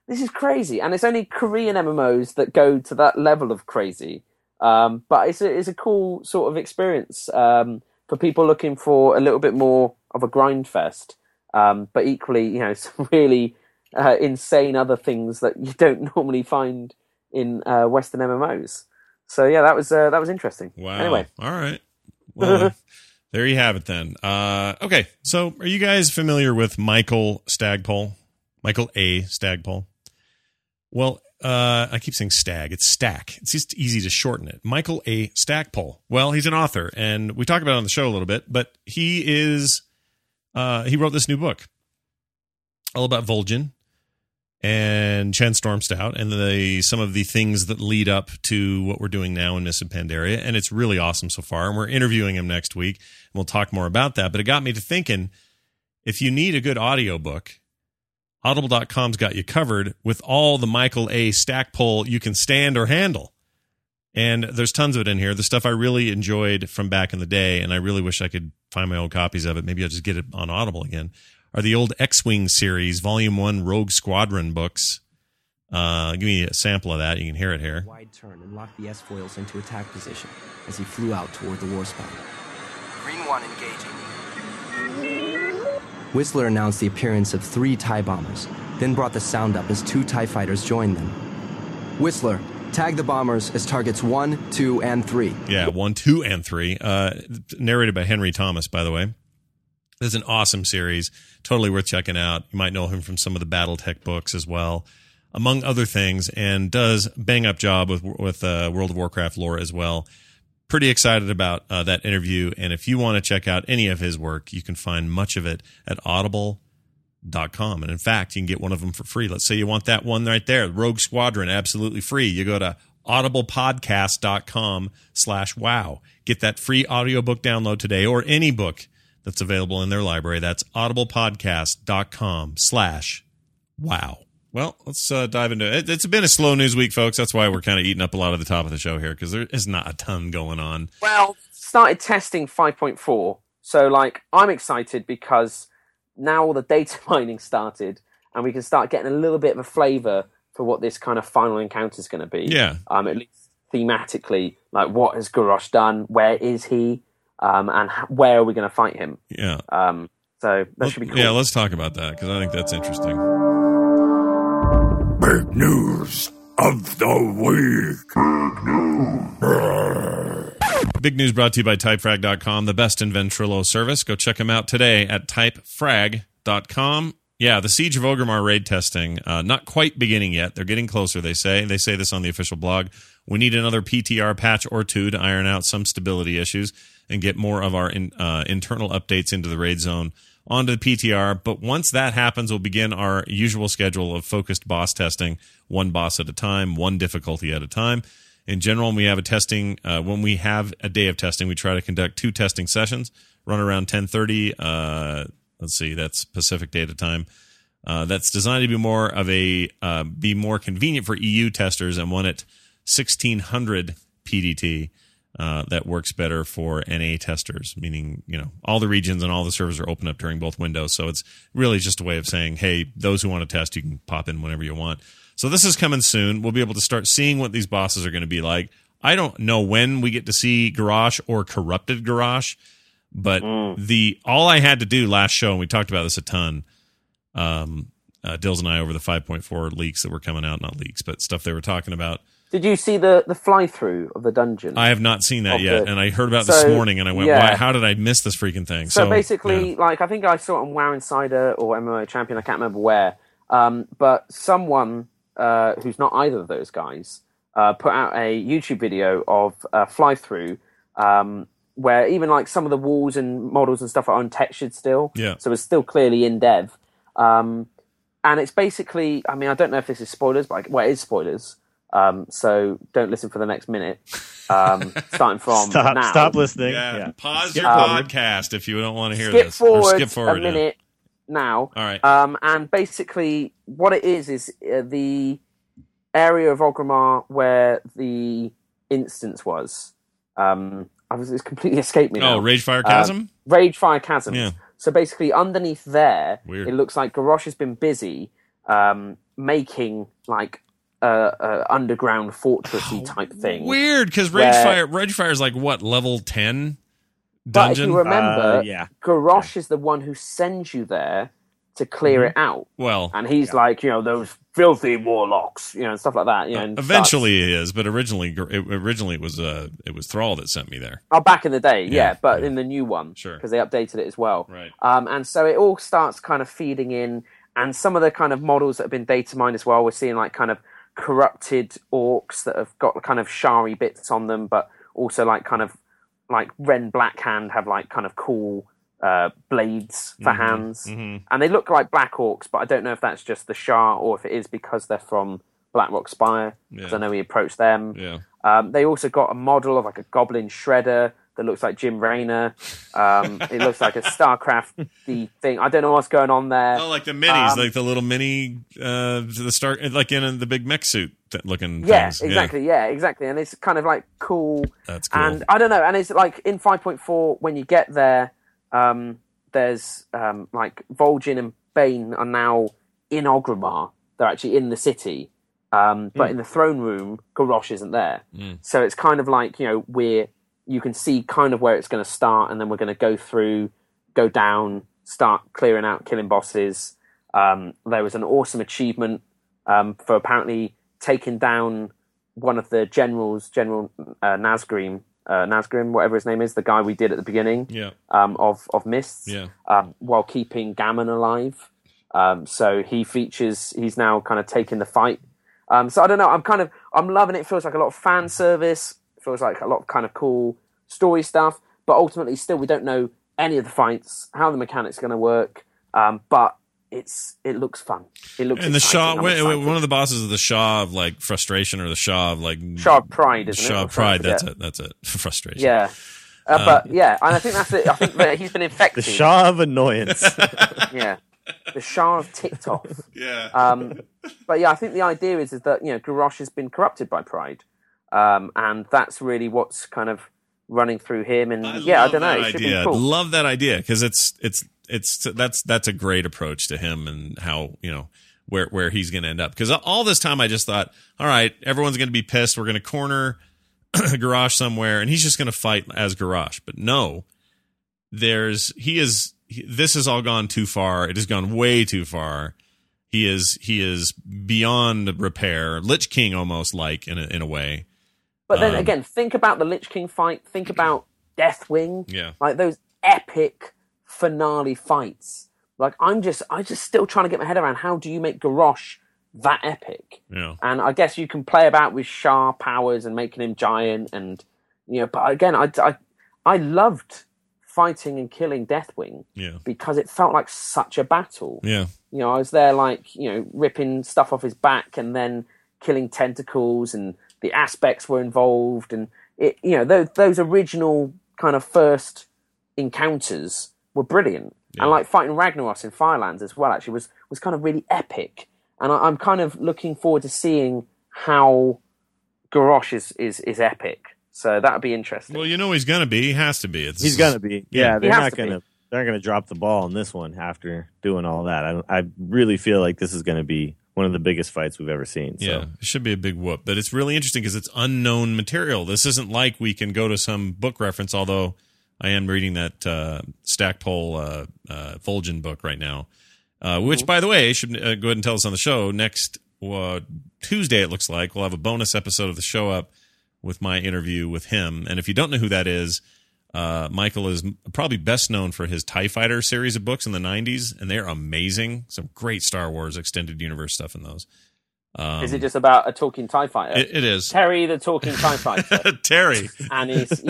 this is crazy. And it's only Korean MMOs that go to that level of crazy. But it's a cool sort of experience for people looking for a little bit more of a grind fest. But equally, some really insane other things that you don't normally find in Western MMOs. So yeah, that was interesting. Wow. Anyway, all right. Well, there you have it then. Okay, so are you guys familiar with Michael Stackpole? Michael A. Stackpole? Well, I keep saying Stag. It's Stack. It's just easy to shorten it. Michael A. Stackpole. Well, he's an author, and we talk about it on the show a little bit, but he wrote this new book all about Vol'jin and Chen Stormstout and some of the things that lead up to what we're doing now in Mists of Pandaria, and it's really awesome so far, and we're interviewing him next week, and we'll talk more about that, but it got me to thinking, if you need a good audiobook, Audible.com's got you covered with all the Michael A. Stackpole you can stand or handle, and there's tons of it in here, the stuff I really enjoyed from back in the day, and I really wish I could find my old copies of it, maybe I'll just get it on Audible again, are the old X-Wing series, Volume 1 Rogue Squadron books. Give me a sample of that. You can hear it here. Wide turn and locked the S-foils into attack position as he flew out toward the warspite. Green 1 engaging. Whistler announced the appearance of 3 TIE bombers, then brought the sound up as 2 TIE fighters joined them. Whistler, tag the bombers as targets 1, 2, and 3. Yeah, 1, 2, and 3. Narrated by Henry Thomas, by the way. This is an awesome series. Totally worth checking out. You might know him from some of the BattleTech books as well, among other things, and does bang-up job with World of Warcraft lore as well. Pretty excited about that interview, and if you want to check out any of his work, you can find much of it at audible.com. And in fact, you can get one of them for free. Let's say you want that one right there, Rogue Squadron, absolutely free. You go to audiblepodcast.com/wow. Get that free audiobook download today, or any book that's available in their library. That's audiblepodcast.com/wow. Well, let's dive into it. It's been a slow news week, folks. That's why we're kind of eating up a lot of the top of the show here, because there is not a ton going on. Well, started testing 5.4. So, I'm excited because now all the data mining started, and we can start getting a little bit of a flavor for what this kind of final encounter is going to be. Yeah. At least thematically, what has Garrosh done? Where is he? And where are we going to fight him? Yeah. So that should be cool. Yeah, let's talk about that, because I think that's interesting. Big news of the week. Big news brought to you by Typefrag.com, the best in Ventrilo service. Go check them out today at Typefrag.com. Yeah, the Siege of Orgrimmar raid testing, not quite beginning yet. They're getting closer, they say. They say this on the official blog. We need another PTR patch or 2 to iron out some stability issues and get more of our internal updates into the raid zone onto the PTR. But once that happens, we'll begin our usual schedule of focused boss testing, 1 boss at a time, 1 difficulty at a time. In general, when we have a day of testing, we try to conduct 2 testing sessions, run around 10:30. Let's see, that's Pacific Data Time. That's designed to be more convenient for EU testers, and one at 1600 PDT. That works better for NA testers, meaning, all the regions and all the servers are open up during both windows. So it's really just a way of saying, hey, those who want to test, you can pop in whenever you want. So this is coming soon. We'll be able to start seeing what these bosses are going to be like. I don't know when we get to see Garrosh or Corrupted Garrosh, but all I had to do last show, and we talked about this a ton, Dills and I, over the 5.4 leaks that were coming out, not leaks, but stuff they were talking about. Did you see the fly-through of the dungeon? I have not seen that yet, and I heard about it this morning, and I went, why? How did I miss this freaking thing? So basically, I think I saw it on WoW Insider or MMO Champion, I can't remember where, but someone who's not either of those guys put out a YouTube video of fly-through where even some of the walls and models and stuff are untextured still. Yeah. So it's still clearly in dev. And it's basically, I don't know if this is spoilers, but it is spoilers. So don't listen for the next minute. Starting from now. Stop listening. Yeah. Pause your podcast if you don't want to hear skip this. Skip forward a minute now. All right. And basically what it is the area of Orgrimmar where the instance was. It's completely escaped me now. Oh, Ragefire Chasm? Ragefire Chasm. Yeah. So basically underneath there, Weird. It looks like Garrosh has been busy making like underground fortressy type thing. Weird, because Ragefire is like what, level 10 dungeon? But if you remember, Garrosh Yeah. is the one who sends you there to clear it out. Well, and he's like, those filthy warlocks, and stuff like that. And eventually he is, but originally it was Thrall that sent me there. Oh, back in the day, but in the new one, sure, because they updated it as well. Right. And so it all starts kind of feeding in, and some of the kind of models that have been data mined as well. We're seeing like kind of corrupted orcs that have got kind of shari bits on them, but also like kind of like Ren Blackhand have like kind of cool blades for hands, and they look like Black Orcs, but I don't know if that's just the Shah or if it is because they're from Blackrock Spire, because I know we approached them. They also got a model of like a Goblin Shredder that looks like Jim Raynor. It looks like a StarCraft-y thing. I don't know what's going on there. Oh, like the minis, like the little mini, the Star, like in the big mech suit looking things. Exactly. And it's kind of like cool. That's cool. And I don't know, and it's like in 5.4, when you get there, there's like Vol'jin and Bane are now in Orgrimmar. They're actually in the city. But in the throne room, Garrosh isn't there. So it's kind of like, you can see kind of where it's going to start, and then we're going to go down, start clearing out, killing bosses. There was an awesome achievement for apparently taking down one of the generals, General Nazgrim, whatever his name is, the guy we did at the beginning of Mists, while keeping Gammon alive. So he's now kind of taking the fight. So I don't know, I'm loving it. It feels like a lot of fan service. It feels like a lot of kind of cool story stuff, but ultimately still we don't know any of the fights, how the mechanics are going to work, but it looks fun. It looks and the exciting. Shah, one of the bosses is the Shah of like frustration, or the Shah of like Shah of Pride, isn't it? Shah of Pride, that's it. Frustration. Yeah. But yeah, and I think that's it. I think that he's been infected. The Shah of Annoyance. Yeah. The Shah of TikTok. Yeah. But yeah, I think the idea is that, Garrosh has been corrupted by Pride. And that's really what's kind of running through him. And I don't know. It should be cool. Love that idea, because that's a great approach to him, and how, where he's going to end up. Because all this time I just thought, all right, everyone's going to be pissed. We're going to corner Garrosh somewhere, and he's just going to fight as Garrosh. But no, this has all gone too far. It has gone way too far. He is beyond repair, Lich King almost, like in a way. But then again, think about the Lich King fight. Think about Deathwing. Yeah, like those epic finale fights. Like I'm just still trying to get my head around, how do you make Garrosh that epic? Yeah, and I guess you can play about with Shah powers and making him giant, and But again, I loved fighting and killing Deathwing, because it felt like such a battle. Yeah, I was there like ripping stuff off his back and then killing tentacles, and the aspects were involved, and those original kind of first encounters were brilliant. And like fighting Ragnaros in Firelands as well actually was kind of really epic. And I'm kind of looking forward to seeing how Garrosh is epic. So that would be interesting. Well, he's going to be. He has to be. He's going to be. Yeah, they're not going to drop the ball on this one after doing all that. I really feel like this is going to be one of the biggest fights we've ever seen. So. Yeah, it should be a big whoop. But it's really interesting because it's unknown material. This isn't like we can go to some book reference, although I am reading that Stackpole Vol'jin book right now, which, by the way, should go ahead and tell us on the show. Next Tuesday, it looks like, we'll have a bonus episode of the show up with my interview with him. And if you don't know who that is, Michael is probably best known for his TIE Fighter series of books in the 90s, and they're amazing. Some great Star Wars extended universe stuff in those. Is it just about a talking TIE fighter? It is. Terry the talking TIE fighter. Terry. And he's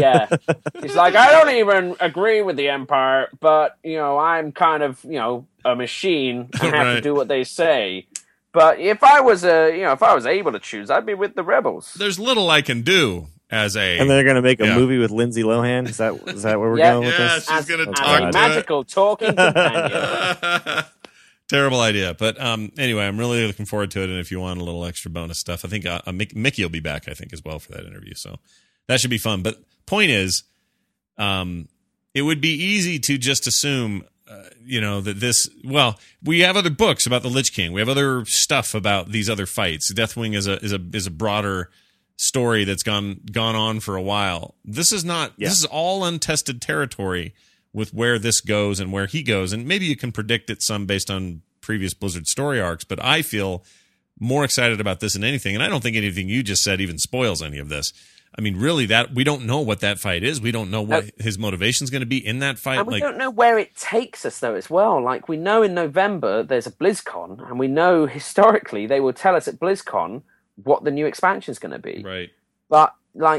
like, I don't even agree with the Empire, but, I'm kind of, a machine and have to do what they say. But if I was able to choose, I'd be with the rebels. There's little I can do as a... And they're going to make a movie with Lindsay Lohan? Is that where we're going with this? Yeah, she's going to talk to magical talking companion. Terrible idea. But anyway, I'm really looking forward to it. And if you want a little extra bonus stuff, I think Mickey will be back, I think, as well for that interview. So that should be fun. But point is, it would be easy to just assume that this. Well, we have other books about the Lich King. We have other stuff about these other fights. Deathwing is a broader story that's gone on for a while. This is not. Yeah. This is all untested territory with where this goes and where he goes, and maybe you can predict it some based on previous Blizzard story arcs. But I feel more excited about this than anything, and I don't think anything you just said even spoils any of this. I mean, really, that we don't know what that fight is. We don't know what his motivation is going to be in that fight. And we don't know where it takes us, though, as well. Like, we know in November there's a BlizzCon, and we know historically they will tell us at BlizzCon what the new expansion is going to be. Right. But,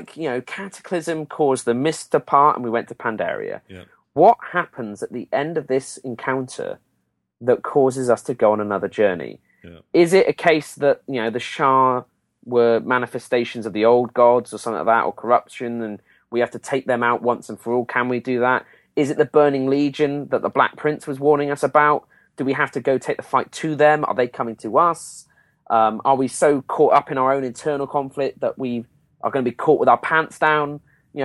Cataclysm caused the mist to part, and we went to Pandaria. Yeah. What happens at the end of this encounter that causes us to go on another journey? Yeah. Is it a case that, the Shah were manifestations of the old gods or something like that, or corruption, and we have to take them out once and for all? Can we do that? Is it the Burning Legion that the Black Prince was warning us about? Do we have to go take the fight to them? Are they coming to us? Are we so caught up in our own internal conflict that we are going to be caught with our pants down?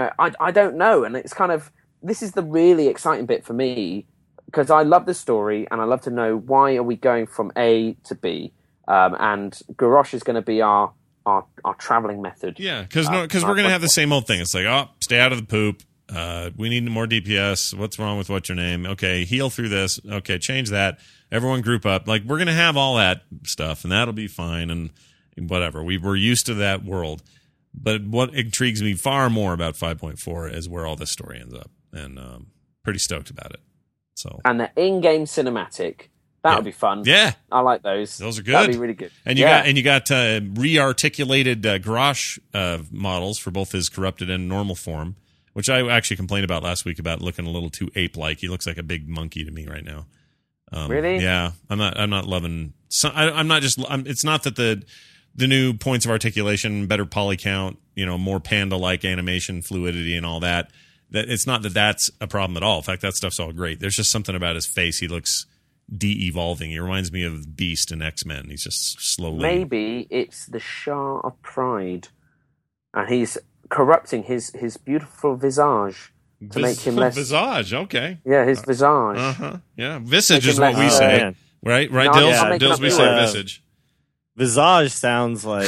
I don't know. And it's kind of, this is the really exciting bit for me, because I love the story and I love to know why are we going from A to B. And Garrosh is going to be our traveling method. Yeah, because we're going to have the same old thing. It's like, stay out of the poop. We need more DPS. What's wrong with what's your name? Okay, heal through this. Okay, change that. Everyone group up. Like, we're going to have all that stuff, and that'll be fine, and whatever. We're used to that world. But what intrigues me far more about 5.4 is where all this story ends up, and pretty stoked about it. So, and the in-game cinematic. That would be fun. Yeah, I like those. Those are good. That'd be really good. And you got re-articulated Garrosh models for both his corrupted and normal form, which I actually complained about last week about looking a little too ape-like. He looks like a big monkey to me right now. Really? Yeah, I'm not loving. I'm not just. It's not that the new points of articulation, better poly count, more panda-like animation, fluidity, and all that. That it's not that that's a problem at all. In fact, that stuff's all great. There's just something about his face. He looks de-evolving. He reminds me of Beast in X-Men. He's just slowly. Maybe it's the Shah of Pride, and he's corrupting his beautiful visage to make him less visage. Okay. Yeah, his visage. Yeah, visage is what we say, right? Right, Dills. Dills, we say visage. Visage sounds like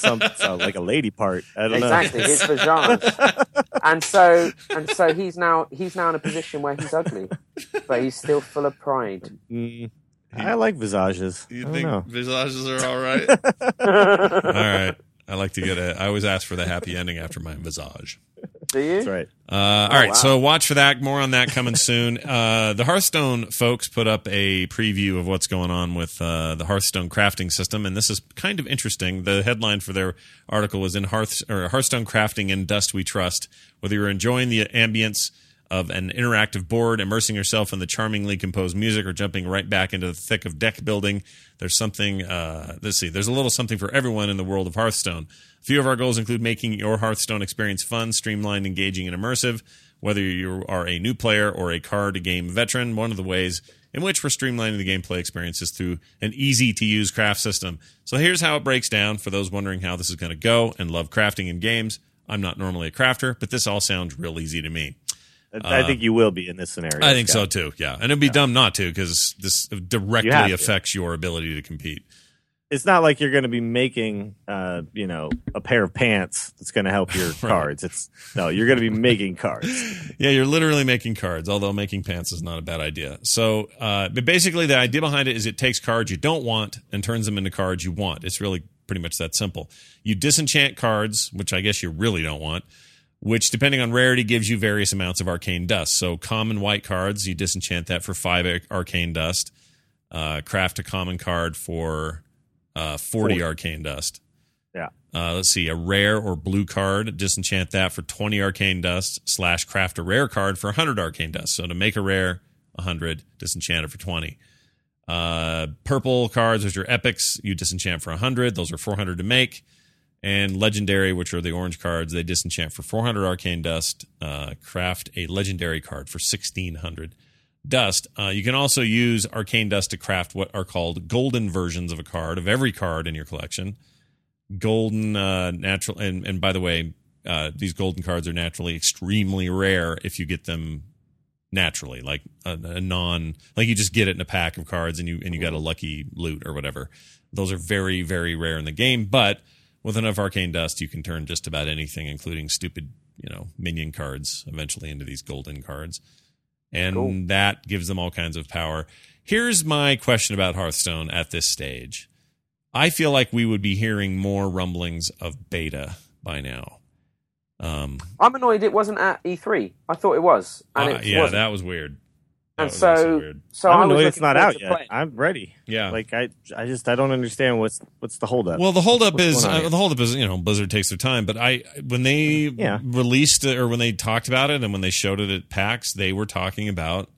like a lady part. I don't know. Exactly, his visage. And so he's now in a position where he's ugly, but he's still full of pride. I like visages. You think visages are all right? All right. I like to I always ask for the happy ending after my visage. Do you? That's right. All right, so watch for that. More on that coming soon. The Hearthstone folks put up a preview of what's going on with the Hearthstone crafting system, and this is kind of interesting. The headline for their article was in Hearthstone Crafting in Dust We Trust. Whether you're enjoying the ambience of an interactive board, immersing yourself in the charmingly composed music, or jumping right back into the thick of deck building, there's something, there's a little something for everyone in the world of Hearthstone. A few of our goals include making your Hearthstone experience fun, streamlined, engaging, and immersive. Whether you are a new player or a card game veteran, one of the ways in which we're streamlining the gameplay experience is through an easy-to-use craft system. So here's how it breaks down for those wondering how this is going to go and love crafting in games. I'm not normally a crafter, but this all sounds real easy to me. I think you will be in this scenario. I think so too, yeah. And it'd be dumb not to, because this directly affects your ability to compete. It's not like you're going to be making, a pair of pants that's going to help your cards. You're going to be making cards. Yeah, you're literally making cards, although making pants is not a bad idea. So, but basically the idea behind it is it takes cards you don't want and turns them into cards you want. It's really pretty much that simple. You disenchant cards, which I guess you really don't want, which, depending on rarity, gives you various amounts of arcane dust. So common white cards, you disenchant that for 5 arcane dust. Craft a common card for 40 arcane dust. Yeah. Let's see, a rare or blue card, disenchant that for 20 arcane dust, / craft a rare card for 100 arcane dust. So to make a rare, 100, disenchant it for 20. Purple cards, which are epics, you disenchant for 100. Those are 400 to make. And legendary, which are the orange cards, they disenchant for 400 arcane dust. Craft a legendary card for 1600 dust. You can also use arcane dust to craft what are called golden versions of a card, of every card in your collection. Golden, natural, and by the way, these golden cards are naturally extremely rare if you get them naturally, like a non, like you just get it in a pack of cards and you got a lucky loot or whatever. Those are very, very rare in the game, but with enough arcane dust, you can turn just about anything, including stupid, minion cards, eventually into these golden cards. And that gives them all kinds of power. Here's my question about Hearthstone at this stage. I feel like we would be hearing more rumblings of beta by now. I'm annoyed it wasn't at E3. I thought it was. And it wasn't. That was weird. And so I'm annoyed it's not out yet. I'm ready. Yeah, like I don't understand what's the holdup. Well, the holdup is Blizzard takes their time. But when they released it, or when they talked about it, and when they showed it at PAX, they were talking about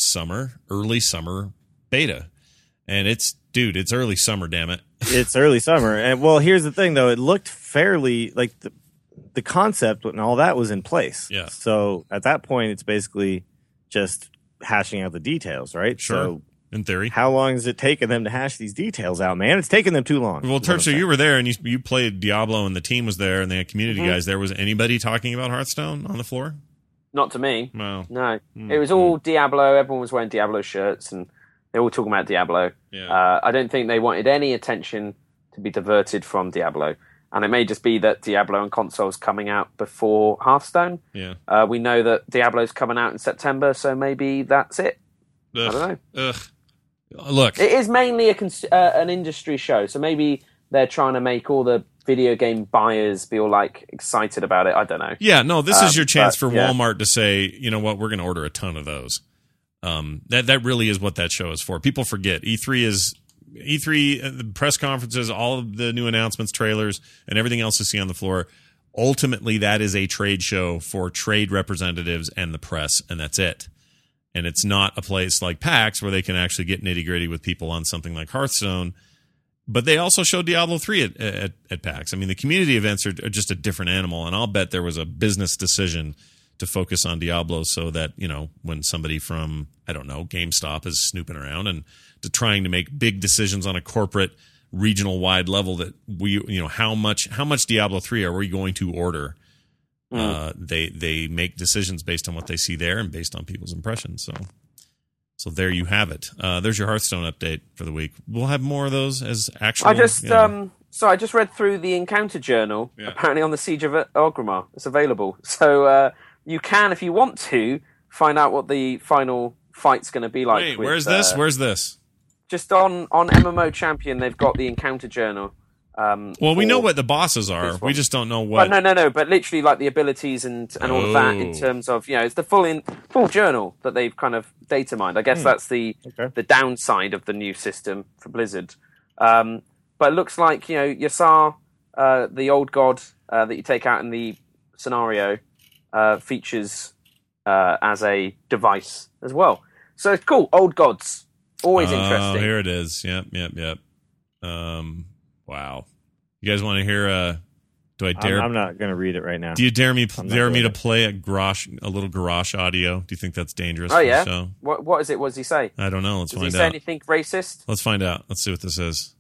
early summer beta, and it's early summer. Damn it, it's early summer. And well, here's the thing though, it looked fairly like the concept and all that was in place. Yeah. So at that point, it's basically just hashing out the details, right? Sure. So in theory, how long has it taken them to hash these details out, man? It's taken them too long. Well, so you were there and you played Diablo and the team was there and they had community guys there. Was anybody talking about Hearthstone on the floor? Not to me. No. It was all Diablo. Everyone was wearing Diablo shirts and they were all talking about Diablo. Yeah. I don't think they wanted any attention to be diverted from Diablo. And it may just be that Diablo and console's coming out before Hearthstone. Yeah. We know that Diablo's coming out in September, so maybe that's it. Ugh. I don't know. Look. It is mainly an industry show, so maybe they're trying to make all the video game buyers be all like excited about it. I don't know. Yeah, no, this is your chance for Walmart to say, you know what, we're going to order a ton of those. That really is what that show is for. People forget E3, the press conferences, all of the new announcements, trailers, and everything else you see on the floor. Ultimately, that is a trade show for trade representatives and the press, and that's it. And it's not a place like PAX where they can actually get nitty-gritty with people on something like Hearthstone. But they also showed Diablo 3 at PAX. I mean, the community events are just a different animal, and I'll bet there was a business decision to focus on Diablo so that, when somebody from, I don't know, GameStop is snooping around and trying to make big decisions on a corporate regional wide level that how much Diablo 3 are we going to order? They make decisions based on what they see there and based on people's impressions. So there you have it. There's your Hearthstone update for the week. We'll have more of those as actual. I just read through the Encounter Journal. Yeah. Apparently on the Siege of Orgrimmar, it's available. So you can, if you want to, find out what the final fight's going to be like. Wait, where's this? Where's this? Just on MMO Champion, they've got the Encounter Journal. Well, we know what the bosses are. We just don't know what. Well, no. But literally, like the abilities and all of that, in terms of it's the full journal that they've kind of data mined. I guess that's the downside of the new system for Blizzard. But it looks like Yasar, the old god that you take out in the scenario, features as a device as well. So it's cool. Old gods, always interesting. Here it is. Yep. Wow. You guys want to hear? Do I dare? I'm not going to read it right now. Do you dare me to play a little garage audio? Do you think that's dangerous? Oh yeah. What is it? What does he say? I don't know. Let's find out. Does he say anything racist? Let's find out. Let's see what this is.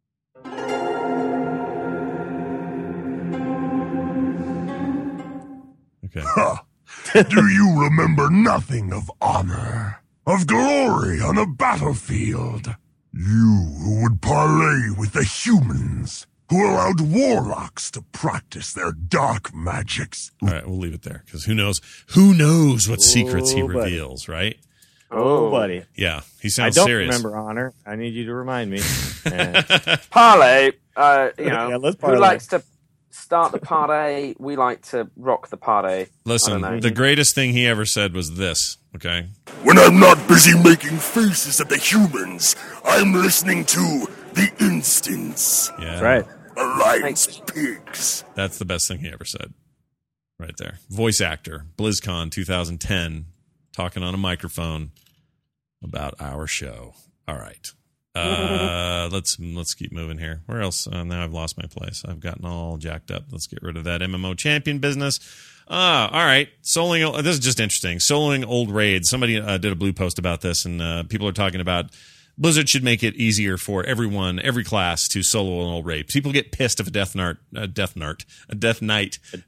Okay. Do you remember nothing of honor, of glory on a battlefield? You who would parley with the humans, who allowed warlocks to practice their dark magics. All right, we'll leave it there, because who knows what secrets he reveals, right? Oh, buddy. Yeah, he sounds serious. I don't serious. remember honor. I need you to remind me. Parlay, let's parlay. Who likes to start the party? We like to rock the party. Listen, the greatest thing he ever said was this, okay? When I'm not busy making faces at the humans, I'm listening to the Instance. Yeah. That's right. Alliance Pigs. That's the best thing he ever said. Right there. Voice actor, BlizzCon 2010, talking on a microphone about our show. All right. Let's keep moving here. Where else? Now I've lost my place. I've gotten all jacked up. Let's get rid of that MMO champion business. All right. Soloing. This is just interesting. Soloing old raids. Somebody did a blue post about this, and people are talking about Blizzard should make it easier for everyone, every class, to solo an old raid. People get pissed if a Death Knight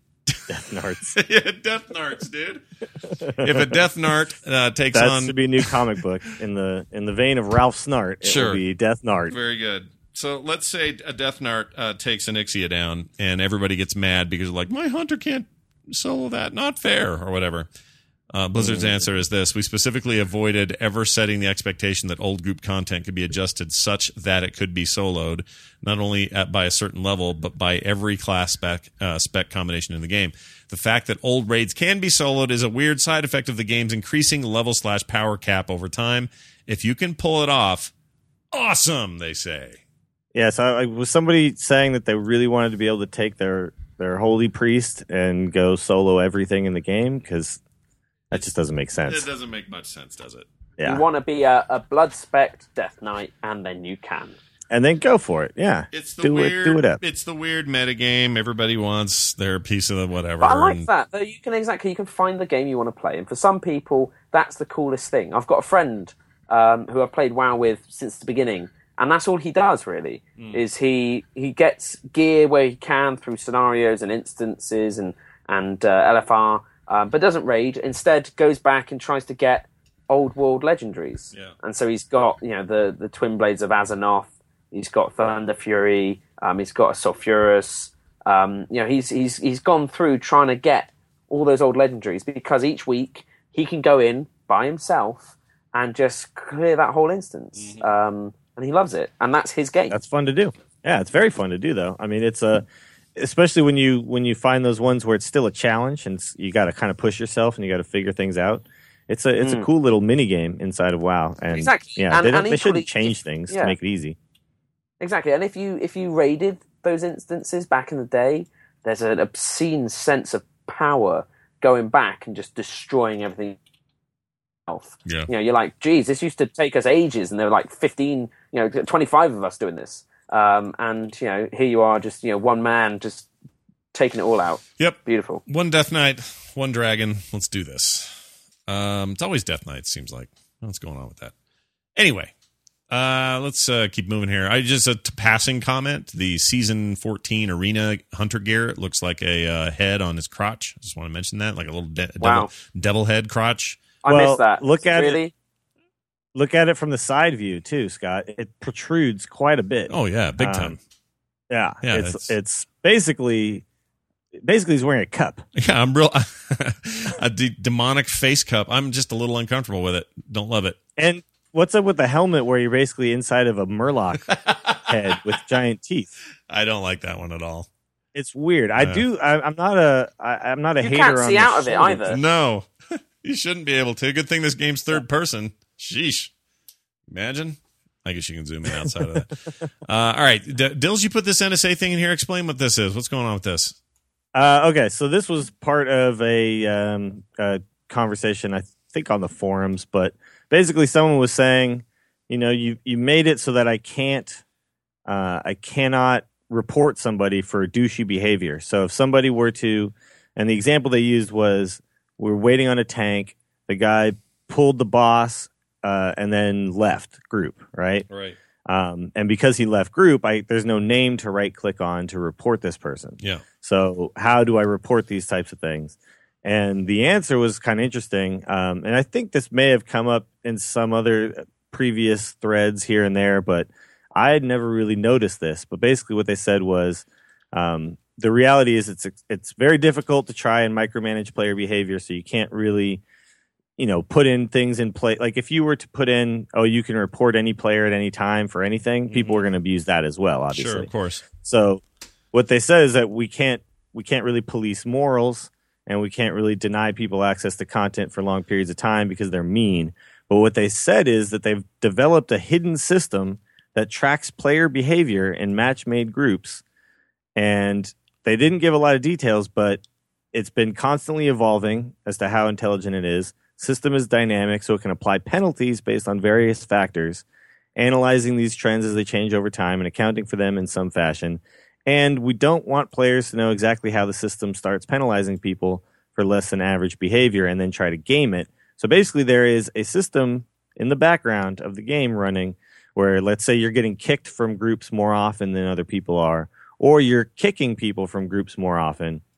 Death Narts. Yeah, Death Narts, dude. If a Death Nart takes That on, should be a new comic book in the vein of Ralph Snart. It Sure. will be Death Nart. very good. So let's say a Death Nart takes an Ixia down, and everybody gets mad because like my hunter can't solo that, not fair, or whatever. Blizzard's answer is this: we specifically avoided ever setting the expectation that old group content could be adjusted such that it could be soloed, not only by a certain level, but by every class spec combination in the game. The fact that old raids can be soloed is a weird side effect of the game's increasing level/power cap over time. If you can pull it off, awesome, they say. Yeah, so I was somebody saying that they really wanted to be able to take their holy priest and go solo everything in the game, because that just doesn't make sense. It doesn't make much sense, does it? Yeah. You want to be a blood spec Death Knight, and then you can. And then go for it. Yeah. It's the do weird, it up. It's the weird metagame. Everybody wants their piece of the whatever. But I like and- that. Though you can find the game you want to play, and for some people, that's the coolest thing. I've got a friend who I've played WoW with since the beginning, and that's all he does really. Is he gets gear where he can through scenarios and instances and LFR, but doesn't raid. Instead, goes back and tries to get old world legendaries. Yeah. And so he's got the Twin Blades of Azzinoth. He's got Thunder Fury. He's got a Sulfurus. He's gone through trying to get all those old legendaries, because each week he can go in by himself and just clear that whole instance. And he loves it, and that's his game. That's fun to do. Yeah, it's very fun to do, though. I mean, it's especially when you find those ones where it's still a challenge and you got to kind of push yourself and you got to figure things out. It's a cool little mini game inside of WoW, and Exactly. yeah, And they shouldn't equally- change things yeah. to make it easy. Exactly, and if you raided those instances back in the day, there's an obscene sense of power going back and just destroying everything. Yeah. You're like, geez, this used to take us ages, and there were like 25 of us doing this, and here you are, just one man just taking it all out. Yep. Beautiful. One Death Knight, one dragon. Let's do this. It's always Death Knight, seems like. What's going on with that? Anyway, let's keep moving here. Just a passing comment. The Season 14 Arena Hunter gear, it looks like a head on his crotch. I just want to mention that, like a little devil head crotch. I missed that. Look at really? it. Look at it from the side view too, Scott. It protrudes quite a bit. Oh yeah, big time. Yeah, Yeah, it's basically he's wearing a cup. Yeah, I'm real a demonic face cup. I'm just a little uncomfortable with it. Don't love it. And what's up with the helmet where you're basically inside of a Murloc head with giant teeth? I don't like that one at all. It's weird. I'm not a You hater can't on see the out of it shoulders. either. No, you shouldn't be able to. Good thing this game's third person. Sheesh. Imagine. I guess you can zoom in outside of that. All right. Dills, you put this NSA thing in here. Explain what this is. What's going on with this? Okay, so this was part of a conversation, I think, on the forums. But basically, someone was saying, you made it so that I cannot report somebody for douchey behavior. So if somebody were to, and the example they used was, we're waiting on a tank. The guy pulled the boss and then left group, right? Right. And because he left group, there's no name to right click on to report this person. Yeah. So how do I report these types of things? And the answer was kind of interesting. And I think this may have come up in some other previous threads here and there, but I had never really noticed this. But basically what they said was, the reality is it's very difficult to try and micromanage player behavior. So you can't really, put in things in play. Like if you were to put in, you can report any player at any time for anything, people are going to abuse that as well, obviously. Sure, of course. So what they said is that we can't really police morals, and we can't really deny people access to content for long periods of time because they're mean. But what they said is that they've developed a hidden system that tracks player behavior in match-made groups. And they didn't give a lot of details, but it's been constantly evolving as to how intelligent it is. System is dynamic, so it can apply penalties based on various factors, analyzing these trends as they change over time and accounting for them in some fashion. And we don't want players to know exactly how the system starts penalizing people for less than average behavior and then try to game it. So basically there is a system in the background of the game running where, let's say, you're getting kicked from groups more often than other people are, or you're kicking people from groups more often.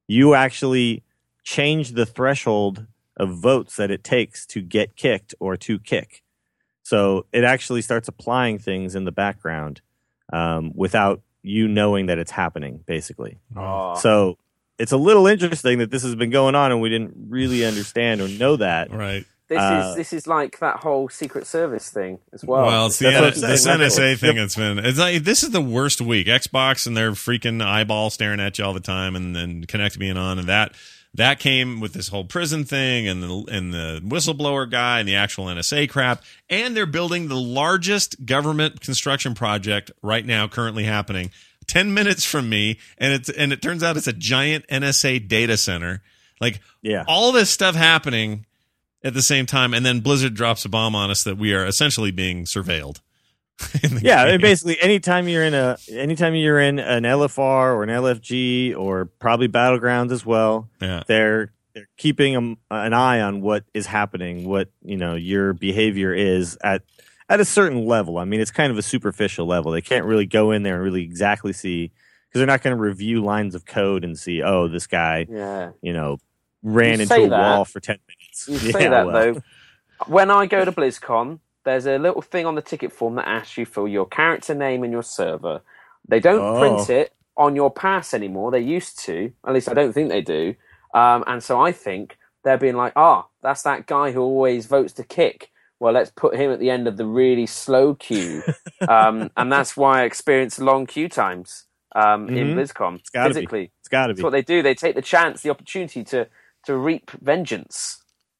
you actually change the threshold of votes that it takes to get kicked or to kick. So it actually starts applying things in the background without you knowing that it's happening, basically. Oh. So it's a little interesting that this has been going on and we didn't really understand or know that. Right. This is like that whole Secret Service thing as well. Well, it's the NSA thing. It's like this is the worst week. Xbox and their freaking eyeball staring at you all the time, and then Kinect being on, and that came with this whole prison thing, and the whistleblower guy, and the actual NSA crap, and they're building the largest government construction project right now, currently happening, 10 minutes from me, and it turns out it's a giant NSA data center. Like all this stuff happening at the same time, and then Blizzard drops a bomb on us that we are essentially being surveilled. And basically, anytime you're in an LFR or an LFG or probably Battlegrounds as well, they're keeping an eye on what is happening, what your behavior is at a certain level. I mean, it's kind of a superficial level. They can't really go in there and really exactly see, because they're not going to review lines of code and see, oh, this guy, ran into a wall for 10 minutes. You say that, though. When I go to BlizzCon, there's a little thing on the ticket form that asks you for your character name and your server. They don't print it on your pass anymore. They used to. At least I don't think they do. And so I think they're being like, that's that guy who always votes to kick. Well, let's put him at the end of the really slow queue. And that's why I experience long queue times in BlizzCon. Physically. It's got to be. That's what they do. They take the chance, the opportunity to reap vengeance.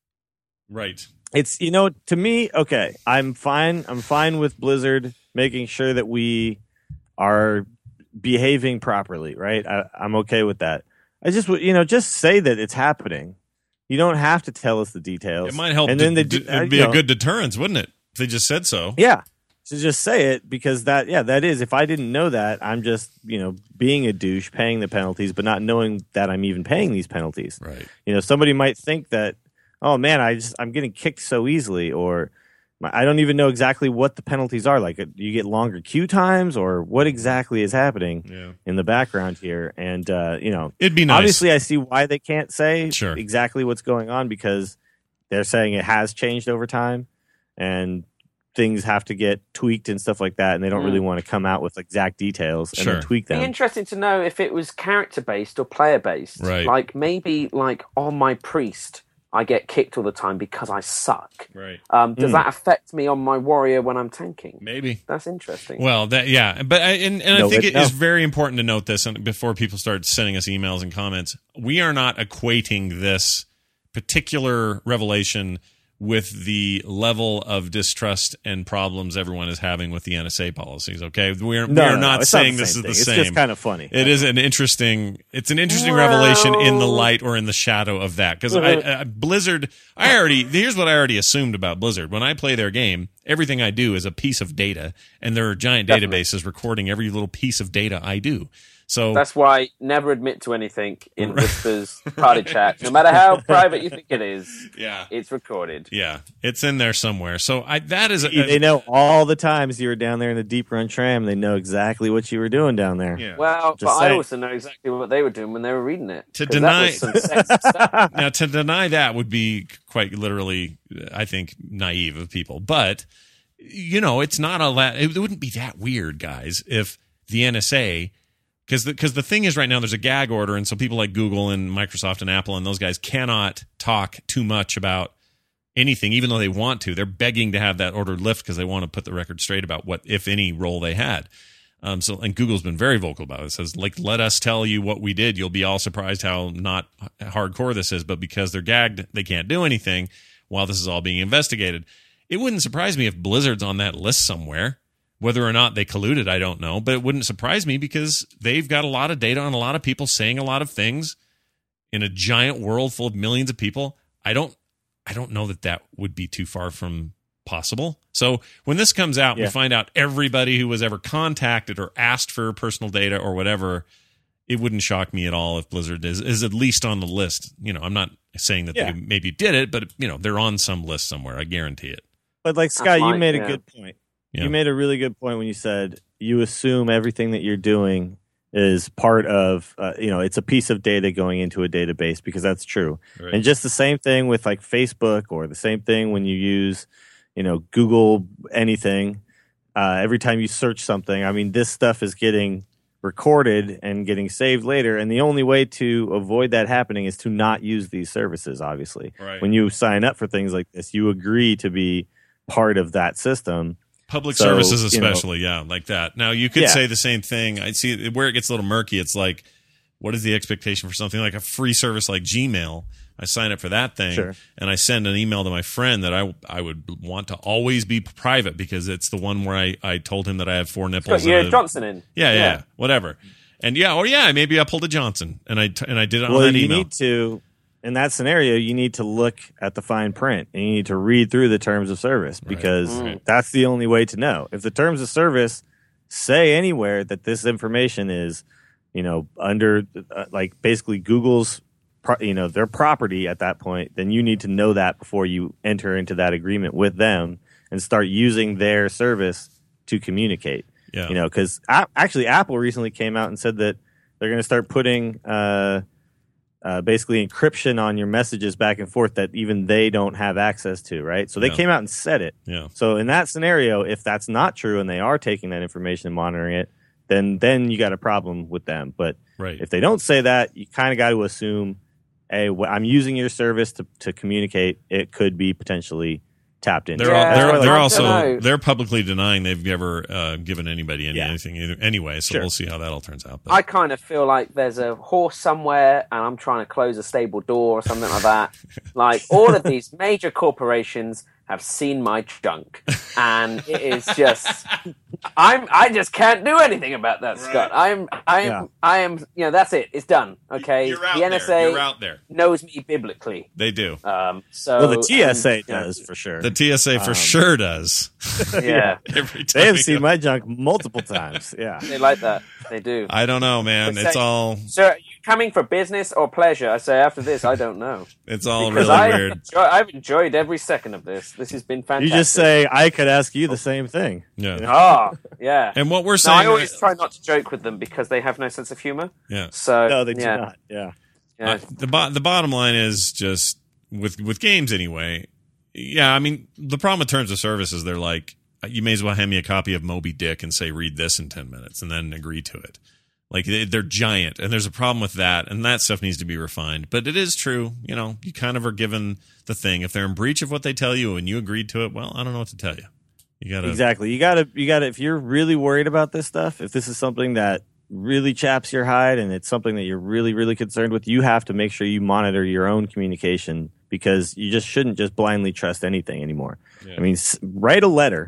Right. It's, to me, okay, I'm fine with Blizzard making sure that we are behaving properly, right? I'm okay with that. I just say that it's happening. You don't have to tell us the details. It might help. And then it'd be a good deterrence, wouldn't it? If they just said so. Yeah. So just say it, because that is, if I didn't know that, I'm just, being a douche, paying the penalties, but not knowing that I'm even paying these penalties. Right. Somebody might think that, oh man, I'm getting kicked so easily, or I don't even know exactly what the penalties are. Like, you get longer queue times, or what exactly is happening in the background here. And, it'd be nice. Obviously, I see why they can't say exactly what's going on, because they're saying it has changed over time and things have to get tweaked and stuff like that. And they don't really want to come out with exact details and then tweak them. It'd be interesting to know if it was character based or player based. Right. Like, maybe on my priest, I get kicked all the time because I suck. Right. Does that affect me on my warrior when I'm tanking? Maybe. That's interesting. Well, but I think it is very important to note this before people start sending us emails and comments. We are not equating this particular revelation with the level of distrust and problems everyone is having with the NSA policies. Okay, we are not saying this is the same. It's just kind of funny. It is an interesting. It's an interesting revelation in the light or in the shadow of that. Because Blizzard, here's what I already assumed about Blizzard. When I play their game, everything I do is a piece of data, and there are giant databases recording every little piece of data I do. So that's why never admit to anything in Whisper's party chat, no matter how private you think it is. Yeah, it's recorded. Yeah, it's in there somewhere. So they know all the times you were down there in the Deep Run tram. They know exactly what you were doing down there. Yeah. Well, but I also know exactly what they were doing when they were reading it. To deny that would be quite literally, I think, naive of people. But it's not it wouldn't be that weird, guys, if the NSA. Because the thing is, right now there's a gag order, and so people like Google and Microsoft and Apple and those guys cannot talk too much about anything, even though they want to. They're begging to have that order lift because they want to put the record straight about what, if any, role they had. And Google's been very vocal about it. It says, let us tell you what we did. You'll be all surprised how not hardcore this is, but because they're gagged, they can't do anything while this is all being investigated. It wouldn't surprise me if Blizzard's on that list somewhere. Whether or not they colluded, I don't know, but it wouldn't surprise me because they've got a lot of data on a lot of people saying a lot of things in a giant world full of millions of people. I don't know that would be too far from possible. So when this comes out, we find out everybody who was ever contacted or asked for personal data or whatever, it wouldn't shock me at all if Blizzard is at least on the list. I'm not saying that they maybe did it, but they're on some list somewhere. I guarantee it. But like Scott, you made a good point. Yeah. You made a really good point when you said you assume everything that you're doing is part of, it's a piece of data going into a database, because that's true. Right. And just the same thing with like Facebook, or the same thing when you use, Google anything. Every time you search something, I mean, this stuff is getting recorded and getting saved later. And the only way to avoid that happening is to not use these services, obviously. Right. When you sign up for things like this, you agree to be part of that system. Public services especially, like that. Now, you could say the same thing. I see where it gets a little murky. It's like, what is the expectation for something like a free service like Gmail? I sign up for that thing, and I send an email to my friend that I would want to always be private, because it's the one where I told him that I have 4 nipples. It's got Johnson in. Yeah, whatever. And maybe I pulled a Johnson, and I did it on that email. You need to, in that scenario, you need to look at the fine print, and you need to read through the terms of service, because that's the only way to know. If the terms of service say anywhere that this information is, under like basically Google's, their property at that point, then you need to know that before you enter into that agreement with them and start using their service to communicate. Yeah. Because actually Apple recently came out and said that they're going to start putting basically encryption on your messages back and forth that even they don't have access to, right? So they came out and said it. Yeah. So in that scenario, if that's not true and they are taking that information and monitoring it, then you got a problem with them. But if they don't say that, you kind of got to assume, hey, I'm using your service to communicate. It could be potentially tapped into. They're publicly denying they've ever given anybody anything either. Anyway, so we'll see how that all turns out. But I kind of feel like there's a horse somewhere, and I'm trying to close a stable door or something like that. Like, all of these major corporations have seen my junk, and it is just I just can't do anything about that, Scott. I am that's it. It's done. Okay. You're out the NSA You're out there. knows me biblically. They do. The TSA does for sure. The TSA for sure does. Yeah. Every time they have seen my junk multiple times. Yeah. They like that. They do. I don't know, man. It's all. Sir, are you coming for business or pleasure? I say after this, I don't know. It's all because really weird. I've enjoyed every second of this. This has been fantastic. You just say, I could ask you the same thing. Yeah. Oh, yeah. And what we're saying... I always try not to joke with them because they have no sense of humor. Yeah. So, no, they do not. Yeah. The bottom line is just, with games anyway, I mean, the problem with terms of service is they're like, you may as well hand me a copy of Moby Dick and say, read this in 10 minutes, and then agree to it. Like, they're giant, and there's a problem with that, and that stuff needs to be refined. But it is true, you kind of are given the thing. If they're in breach of what they tell you and you agreed to it, well, I don't know what to tell you. Exactly. You gotta. If you're really worried about this stuff, if this is something that really chaps your hide and it's something that you're really, really concerned with, you have to make sure you monitor your own communication, because you just shouldn't just blindly trust anything anymore. Yeah. I mean, write a letter,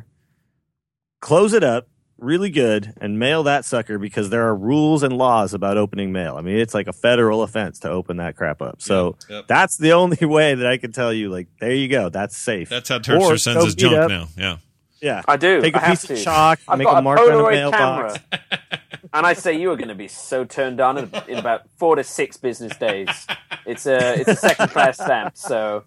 close it up really good, and mail that sucker, because there are rules and laws about opening mail. I mean, it's like a federal offense to open that crap up. So that's the only way that I can tell you, like, there you go. That's safe. That's how Terpster sends his junk now. Yeah. Yeah. I do. Take a piece of chalk, I've make a mark on a mailbox. And I say you are going to be so turned on in about 4 to 6 business days. It's a second-class stamp, so,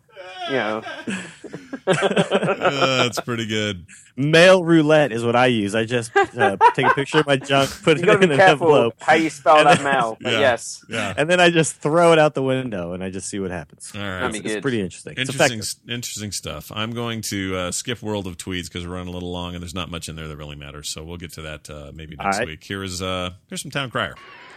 that's pretty good. Mail roulette is what I use. I just take a picture of my junk, put it in an envelope. How you spell that mail, but yes. Yeah. And then I just throw it out the window, and I just see what happens. All right. It's pretty interesting. Interesting stuff. I'm going to skip World of Tweeds because we're running a little long, and there's not much in there that really matters. So we'll get to that maybe next week. Here's some Town Crier.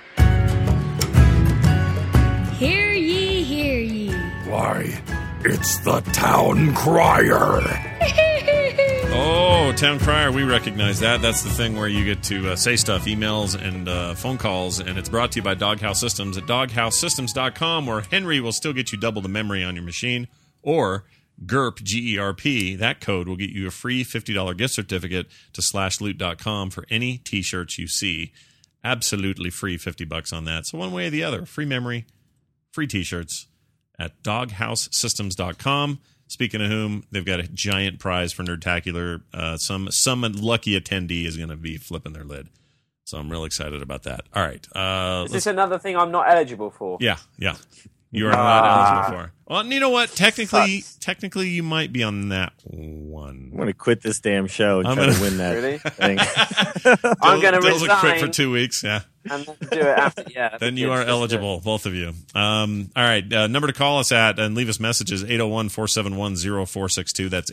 Hear ye, hear ye. Why, it's the Town Crier. Oh, Town Crier, we recognize that. That's the thing where you get to say stuff, emails, and phone calls, and it's brought to you by Doghouse Systems at doghousesystems.com, where Henry will still get you double the memory on your machine, or GERP, G-E-R-P. That code will get you a free $50 gift certificate to slashloot.com for any T-shirts you see. Absolutely free, $50 on that. So one way or the other, free memory, free T-shirts at doghousesystems.com. Speaking of whom, they've got a giant prize for Nerdtacular. Some lucky attendee is going to be flipping their lid. So I'm real excited about that. All right. Is this another thing I'm not eligible for? Yeah. You are not eligible for. Well, you know what? Technically, you might be on that one. I'm going to quit this damn show and try to win that thing. I'm going to resign. Quit for 2 weeks. Yeah. And then do it after. Yeah. Then you are eligible, both of you. All right. Number to call us at and leave us messages: 801-471-0462. That's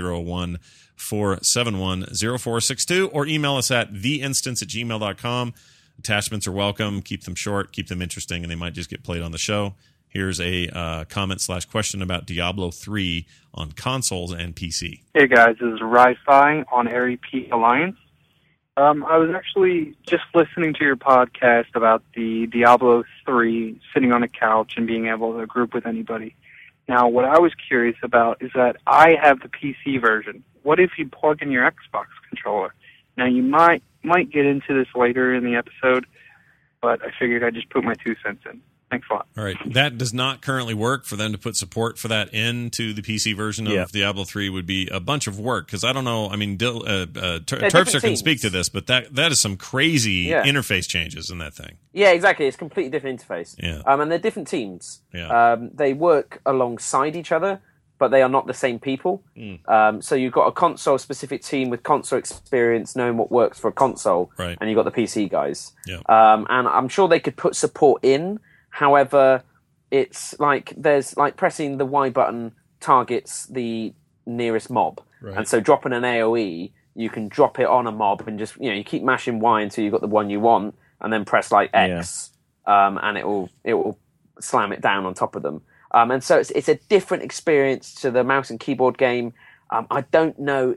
801-471-0462. Or email us at theinstance@gmail.com. Attachments are welcome. Keep them short. Keep them interesting, and they might just get played on the show. Here's a comment/question about Diablo 3 on consoles and PC. Hey guys, this is Ri-Fi on REP Alliance. I was actually just listening to your podcast about the Diablo 3 sitting on a couch and being able to group with anybody. Now, what I was curious about is that I have the PC version. What if you plug in your Xbox controller? Now, you might get into this later in the episode, but I figured I'd just put my 2 cents in. Thanks a lot. All right. That does not currently work. For them to put support for that into the PC version of Diablo 3 would be a bunch of work, because I don't know. I mean, Terpster can speak to this, but that is some crazy interface changes in that thing. Yeah, exactly. It's a completely different interface. Yeah. And they're different teams. Yeah. They work alongside each other, but they are not the same people. So you've got a console-specific team with console experience, knowing what works for a console, right. And you've got the PC guys. Yeah. And I'm sure they could put support in. However, it's like there's like pressing the Y button targets the nearest mob. Right. And so dropping an AoE, you can drop it on a mob and just, you keep mashing Y until you've got the one you want, and then press like X, and it will slam it down on top of them. And so it's a different experience to the mouse and keyboard game. I don't know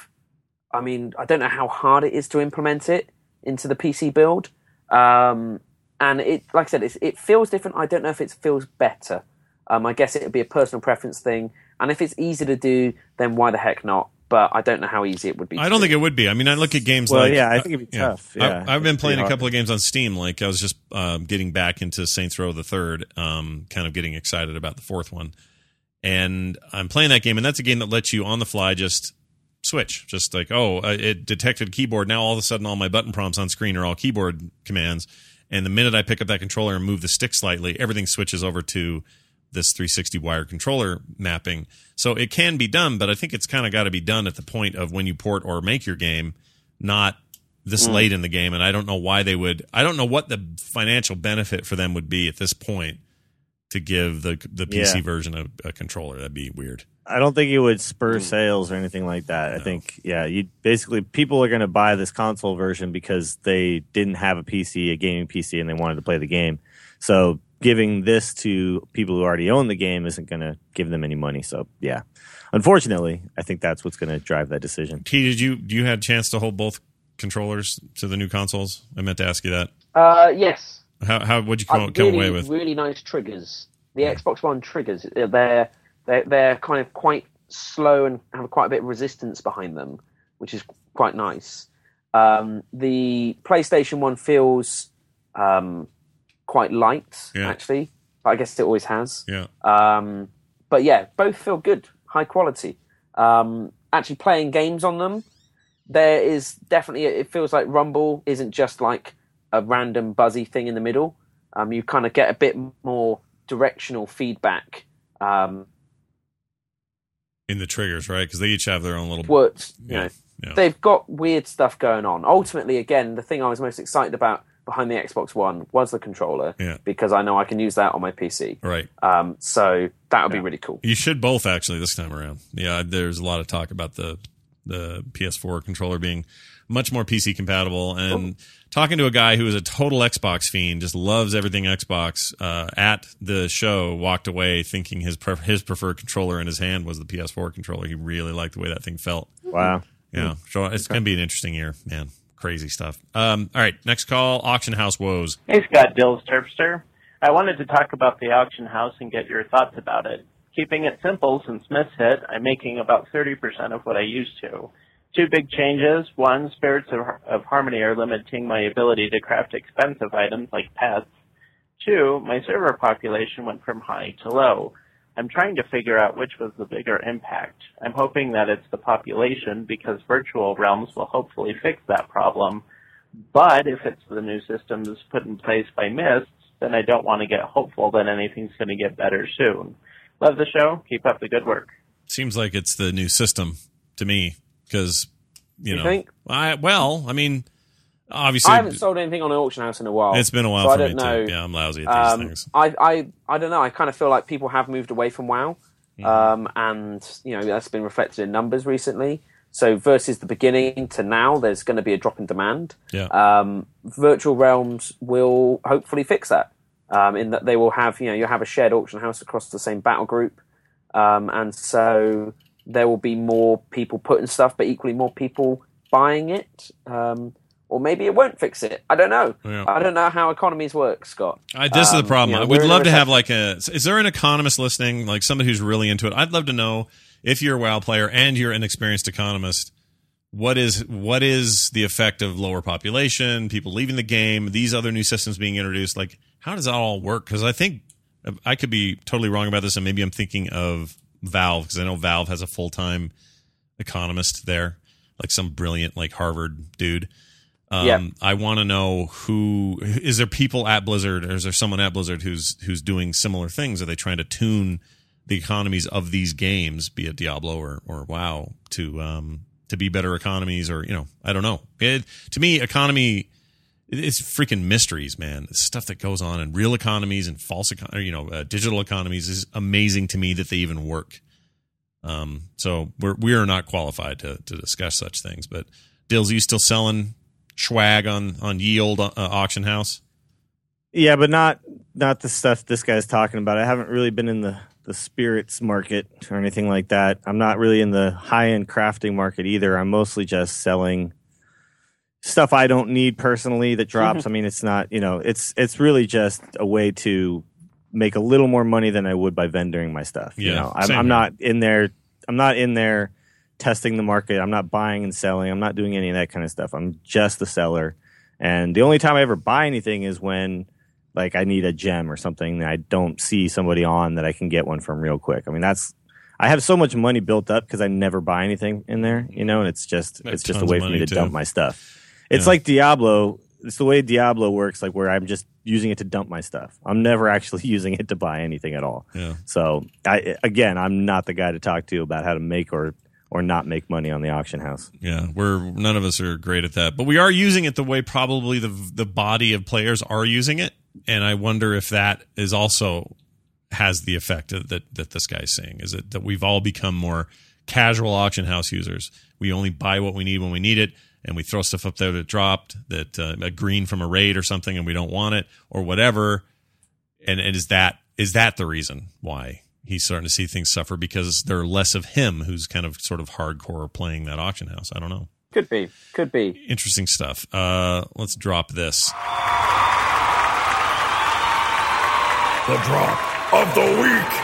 how hard it is to implement it into the PC build. And it, like I said, it feels different. I don't know if it feels better. I guess it would be a personal preference thing. And if it's easy to do, then why the heck not? But I don't know how easy it would be. I don't think it would be. I mean, I look at games like... I think it'd be tough. Yeah. I've been playing a couple of games on Steam. Like, I was just getting back into Saints Row the Third, kind of getting excited about the fourth one. And I'm playing that game, and that's a game that lets you, on the fly, just switch. Just like, it detected keyboard. Now, all of a sudden, all my button prompts on screen are all keyboard commands. And the minute I pick up that controller and move the stick slightly, everything switches over to this 360 wired controller mapping. So it can be done, but I think it's kind of got to be done at the point of when you port or make your game, not this late in the game. And I don't know why they would. I don't know what the financial benefit for them would be at this point to give the PC version a controller. That'd be weird. I don't think it would spur sales or anything like that. I think, people are going to buy this console version because they didn't have a gaming PC, and they wanted to play the game. So giving this to people who already own the game isn't going to give them any money. So, yeah. Unfortunately, I think that's what's going to drive that decision. T, do you have a chance to hold both controllers to the new consoles? I meant to ask you that. Yes. How would you come away with? Really nice triggers. The Xbox One triggers, they're kind of quite slow and have quite a bit of resistance behind them, which is quite nice. The PlayStation 1 feels quite light, actually. But I guess it always has. Yeah. But yeah, both feel good, high quality. Actually playing games on them, there is definitely, it feels like Rumble isn't just like a random buzzy thing in the middle. You kind of get a bit more directional feedback. In the triggers, right? Because they each have their own little... Works, They've got weird stuff going on. Ultimately, again, the thing I was most excited about behind the Xbox One was the controller, because I know I can use that on my PC. Right. So that would be really cool. You should both, actually, this time around. Yeah, there's a lot of talk about the PS4 controller being much more PC compatible, and talking to a guy who is a total Xbox fiend, just loves everything Xbox, at the show, walked away thinking his preferred controller in his hand was the PS4 controller. He really liked the way that thing felt. Wow. Yeah, so it's going to be an interesting year, man. Crazy stuff. All right, next call, Auction House Woes. Hey, Scott Dills, Terpster. I wanted to talk about the auction house and get your thoughts about it. Keeping it simple, since Smith's hit, I'm making about 30% of what I used to. Two big changes. One, Spirits of Harmony are limiting my ability to craft expensive items like pets. Two, my server population went from high to low. I'm trying to figure out which was the bigger impact. I'm hoping that it's the population, because virtual realms will hopefully fix that problem. But if it's the new systems put in place by Mists, then I don't want to get hopeful that anything's going to get better soon. Love the show. Keep up the good work. Seems like it's the new system to me because, you think? mean, obviously. I haven't sold anything on an auction house in a while. It's been a while so for I don't me, know. too. Yeah, I'm lousy at these things. I don't know. I kind of feel like people have moved away from WoW. And, that's been reflected in numbers recently. So versus the beginning to now, there's going to be a drop in demand. Yeah. Virtual Realms will hopefully fix that. In that they will have, you'll have a shared auction house across the same battle group. And so there will be more people putting stuff, but equally more people buying it. Or maybe it won't fix it. I don't know. Yeah. I don't know how economies work, Scott. This is the problem. We'd love to have is there an economist listening, like somebody who's really into it? I'd love to know if you're a WoW player and you're an experienced economist, what is the effect of lower population, people leaving the game, these other new systems being introduced? Like, how does that all work? Because I think I could be totally wrong about this, and maybe I'm thinking of Valve, because I know Valve has a full-time economist there, like some brilliant, like Harvard dude. I want to know is there people at Blizzard, or is there someone at Blizzard who's doing similar things? Are they trying to tune the economies of these games, be it Diablo or WoW, to be better economies, or I don't know. To me, economy, it's freaking mysteries, man. The stuff that goes on in real economies and false digital economies is amazing to me that they even work. So we are not qualified to discuss such things. But Dills, are you still selling swag on Ye Olde auction house? Yeah, but not the stuff this guy's talking about. I haven't really been in the spirits market or anything like that. I'm not really in the high-end crafting market either. I'm mostly just selling stuff I don't need personally that drops. I mean, it's not, it's really just a way to make a little more money than I would by vendoring my stuff. Yeah, I'm not in there. I'm not in there testing the market. I'm not buying and selling. I'm not doing any of that kind of stuff. I'm just the seller. And the only time I ever buy anything is when, like, I need a gem or something that I don't see somebody on that I can get one from real quick. I mean, I have so much money built up because I never buy anything in there, and it's just a way for me to dump my stuff. It's like Diablo. It's the way Diablo works, like where I'm just using it to dump my stuff. I'm never actually using it to buy anything at all. Yeah. So I'm not the guy to talk to about how to make or not make money on the auction house. Yeah, none of us are great at that, but we are using it the way probably the body of players are using it, and I wonder if that is also has the effect that this guy's saying. Is it that we've all become more casual auction house users? We only buy what we need when we need it, and we throw stuff up there that dropped, that a green from a raid or something, and we don't want it or whatever. And is that the reason why he's starting to see things suffer, because there are less of him who's kind of sort of hardcore playing that auction house? I don't know. Could be. Interesting stuff. Let's drop this. The drop of the week.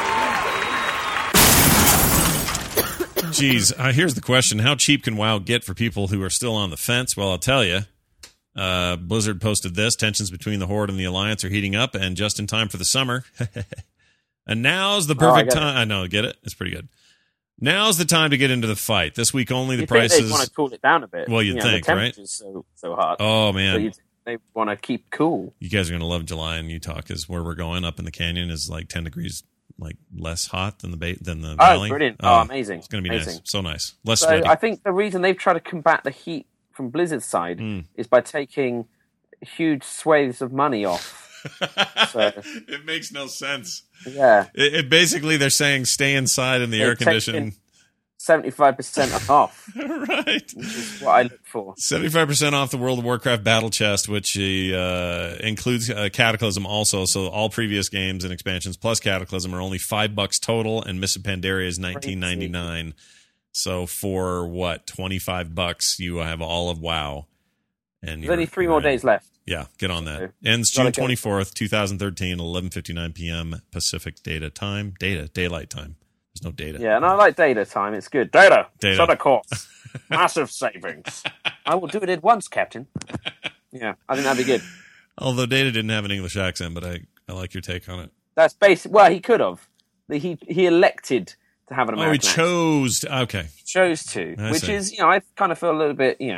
Geez, here's the question. How cheap can WoW get for people who are still on the fence? Well, I'll tell you. Blizzard posted this. Tensions between the Horde and the Alliance are heating up, and just in time for the summer. And now's the perfect time. I know, get it? It's pretty good. Now's the time to get into the fight. This week only, the prices. They want to cool it down a bit. Well, you'd think, the right? temperature's so hot. Oh, man. So they want to keep cool. You guys are going to love July in Utah, because where we're going up in the canyon is like 10 degrees like less hot than the valley. Oh, brilliant. Oh, amazing. It's going to be nice. So nice. Less so sweaty. I think the reason they've tried to combat the heat from Blizzard's side is by taking huge swathes of money off. So, it makes no sense. Yeah. It basically, they're saying stay inside in the air conditioning. 75% off. Right. Which is what I look for. 75% off the World of Warcraft Battle Chest, which includes Cataclysm also. So all previous games and expansions plus Cataclysm are only $5 total, and Mists of Pandaria is $19.99. So for what, $25, you have all of WoW. And there's only 3 more days left. Yeah, get on that. Ends June 24th, 2013, 11:59 p.m. Pacific Daylight Time. There's no data. Yeah, and I like data time. It's good. Data. Shut a course. Massive savings. I will do it at once, Captain. Yeah, I think that'd be good. Although Data didn't have an English accent, but I like your take on it. That's basic. Well, he could have. He elected to have an American accent. Chose. Okay. Chose to, which is, I kind of feel a little bit, you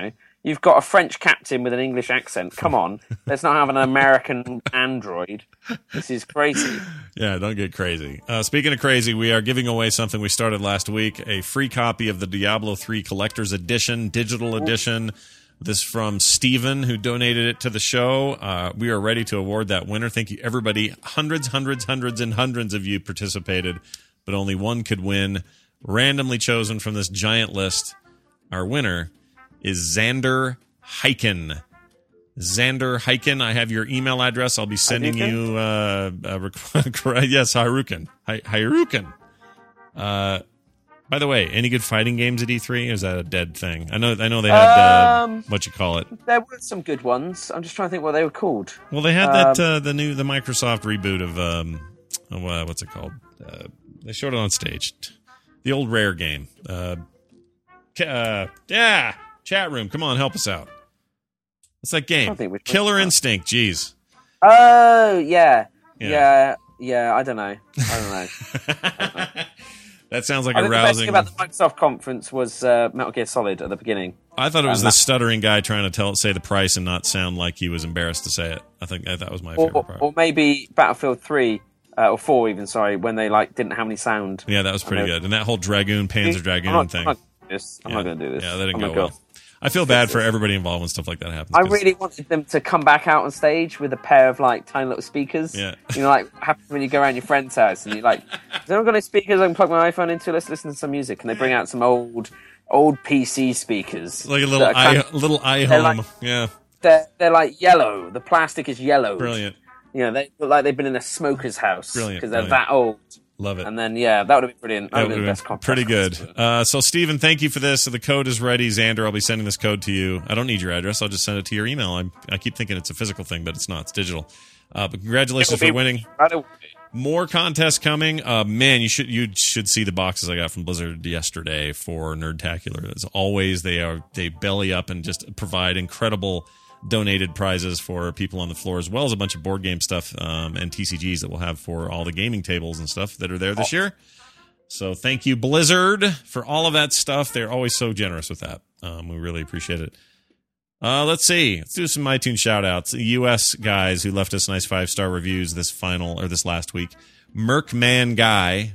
You've got a French captain with an English accent. Come on, let's not have an American android. This is crazy. Yeah, don't get crazy. Speaking of crazy, we are giving away something we started last week, a free copy of the Diablo 3 Collector's Edition, digital edition. This from Steven, who donated it to the show. We are ready to award that winner. Thank you, everybody. Hundreds of you participated, but only one could win. Randomly chosen from this giant list. Our winner is Xander Heiken. Xander Heiken, I have your email address. I'll be sending you a yes, Haruken. Haruken. By the way, any good fighting games at E3? Or is that a dead thing? I know they had what you call it. There were some good ones. I'm just trying to think what they were called. Well, they had the Microsoft reboot of what's it called? They showed it on stage. The old Rare game. Chat room, come on, help us out. What's that game? Killer Instinct. Jeez. Oh yeah. I don't know. That sounds like a rousing. The best thing about the Microsoft conference was Metal Gear Solid at the beginning. I thought it was the stuttering guy trying to say the price and not sound like he was embarrassed to say it. I think that was my favorite part. Or maybe Battlefield 3 or 4 even. Sorry, when they didn't have any sound. Yeah, that was pretty good. And that whole Panzer Dragoon thing. I'm not going to do this. Yeah, that didn't go well. I feel bad for everybody involved when stuff like that happens. I really wanted them to come back out on stage with a pair of tiny little speakers. Yeah. What happens when you go around your friend's house and you're like, has anyone got any speakers I can plug my iPhone into? Let's listen to some music. And they bring out some old PC speakers. Like a little iHome. Yeah. They're like yellow. The plastic is yellow. Brilliant. They look like they've been in a smoker's house. Brilliant. Because they're that old. Love it. And then, that would have been brilliant. That would have been the best conference. Pretty good. So, Stephen, thank you for this. So the code is ready. Xander, I'll be sending this code to you. I don't need your address. I'll just send it to your email. I keep thinking it's a physical thing, but it's not. It's digital. But congratulations for winning. More contests coming. Man, you should see the boxes I got from Blizzard yesterday for Nerdtacular. As always, they belly up and just provide incredible donated prizes for people on the floor, as well as a bunch of board game stuff and TCGs that we'll have for all the gaming tables and stuff that are there this year. So thank you, Blizzard, for all of that stuff. They're always so generous with that. We really appreciate it. Let's see. Let's do some iTunes shout-outs. The U.S. guys who left us nice 5-star reviews this last week. Merkman Guy,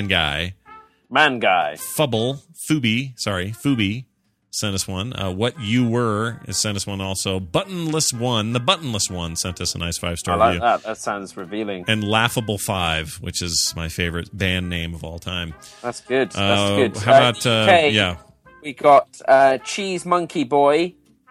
Fubi, sent us one. What You Were sent us one also. The Buttonless One sent us a nice 5-star review. That. That sounds revealing. And Laughable 5, which is my favorite band name of all time. That's good. How about UK, we got Cheese Monkey Boy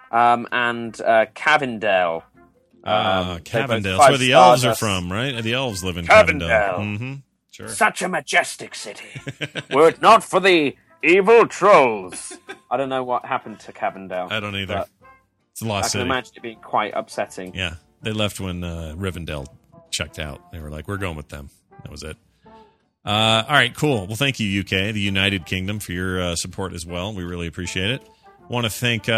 and Cavendale. Cavendale. That's where the elves are from, right? The elves live in Cavendale. Mm-hmm. Sure. Such a majestic city. Were it not for the evil trolls. I don't know what happened to Cavendale. I don't either. It's a lost city. I can imagine it being quite upsetting. Yeah. They left when Rivendell checked out. They were like, we're going with them. That was it. All right, cool. Well, thank you, UK, the United Kingdom, for your support as well. We really appreciate it. Want to thank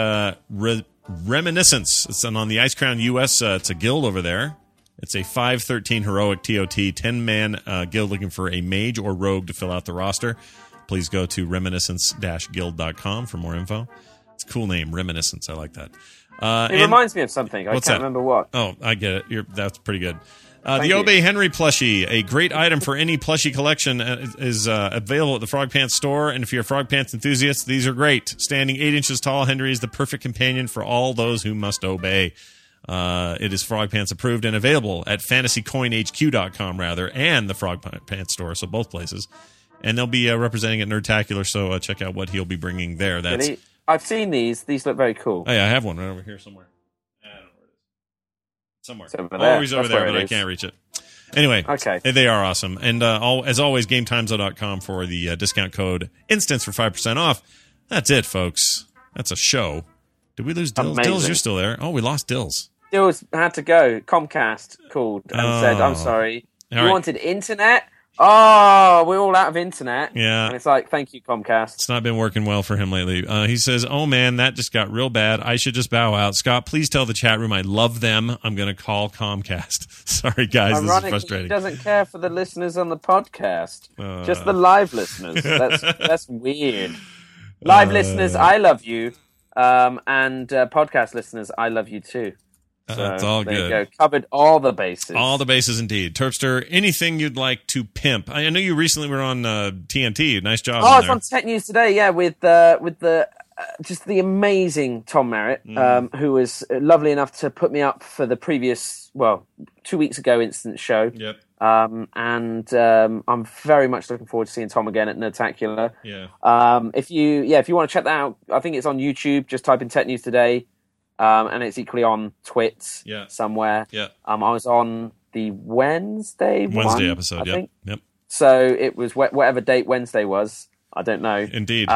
Reminiscence. It's on the Ice Crown US. It's a guild over there. It's a 513 heroic TOT 10-man guild looking for a mage or rogue to fill out the roster. Please go to reminiscence-guild.com for more info. It's a cool name, Reminiscence. I like that. It reminds me of something. I can't remember what. Oh, I get it. That's pretty good. The Obey Henry plushie, a great item for any plushie collection, is available at the Frog Pants store. And if you're a Frog Pants enthusiast, these are great. Standing 8 inches tall, Henry is the perfect companion for all those who must obey. It is Frog Pants approved and available at fantasycoinhq.com, and the Frog Pants store, so both places. And they'll be representing at Nerdtacular, so check out what he'll be bringing there. I've seen these. These look very cool. Oh, yeah, I have one right over here somewhere. I don't know where it is. Somewhere. It's over there. He's over there, but I can't reach it. Anyway, okay. They are awesome. And as always, GameTimeZone.com for the discount code INSTANCE for 5% off. That's it, folks. That's a show. Did we lose Dills? Amazing. Dills, you're still there. Oh, we lost Dills. Dills had to go. Comcast called and said, I'm sorry. You wanted internet? Oh, we're all out of internet. Yeah. And it's like, thank you, Comcast. It's not been working well for him lately. He says, oh, man, that just got real bad. I should just bow out. Scott, please tell the chat room I love them. I'm going to call Comcast. Sorry, guys. This is frustrating. He doesn't care for the listeners on the podcast. Just the live listeners. That's weird. Live listeners, I love you. And podcast listeners, I love you too. So it's all there good. You go. Covered all the bases. All the bases indeed. Terpster, anything you'd like to pimp? I know you recently were on TNT. Nice job. I was on Tech News Today, yeah, with the just the amazing Tom Merritt, who was lovely enough to put me up for the previous, 2 weeks ago Instant show. Yep. And I'm very much looking forward to seeing Tom again at Nerdtacular. Yeah. If you want to check that out, I think it's on YouTube. Just type in Tech News Today. And it's equally on Twits somewhere. Yeah. I was on the Wednesday episode, I think. Yep. So it was whatever date Wednesday was. I don't know. Indeed.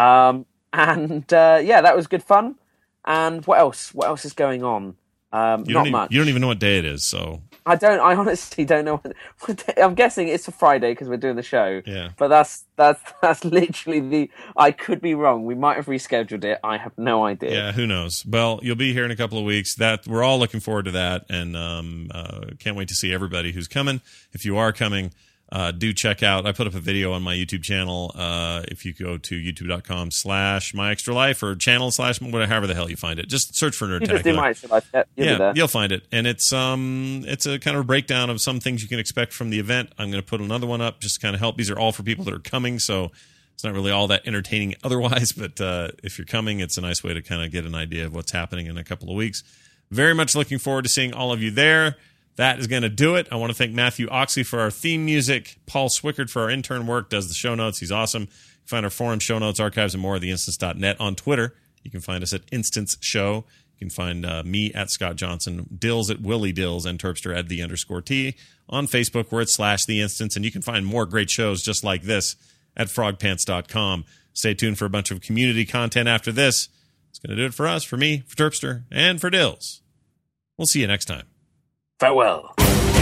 That was good fun. And what else? What else is going on? Not much. You don't even know what day it is, so... I honestly don't know. What day. I'm guessing it's a Friday because we're doing the show. Yeah. But that's literally I could be wrong. We might have rescheduled it. I have no idea. Yeah, who knows? Well, you'll be here in a couple of weeks. That we're all looking forward to that, and can't wait to see everybody who's coming. If you are coming, do check out. I put up a video on my YouTube channel. If you go to youtube.com/myextralife or channel/ however the hell you find it, just search for Nerdtacular. You just do My Extra Life. Yeah, you'll find it. And it's a kind of breakdown of some things you can expect from the event. I'm going to put another one up just to kind of help. These are all for people that are coming, so it's not really all that entertaining otherwise. But if you're coming, it's a nice way to kind of get an idea of what's happening in a couple of weeks. Very much looking forward to seeing all of you there. That is going to do it. I want to thank Matthew Oxley for our theme music, Paul Swickard for our intern work, does the show notes. He's awesome. You can find our forum, show notes, archives, and more at theinstance.net. On Twitter, you can find us at Instance Show. You can find me at Scott Johnson, Dills at Willie Dills, and Terpster at _T. On Facebook, we're at /theinstance, and you can find more great shows just like this at frogpants.com. Stay tuned for a bunch of community content after this. It's going to do it for us, for me, for Terpster, and for Dills. We'll see you next time. Farewell.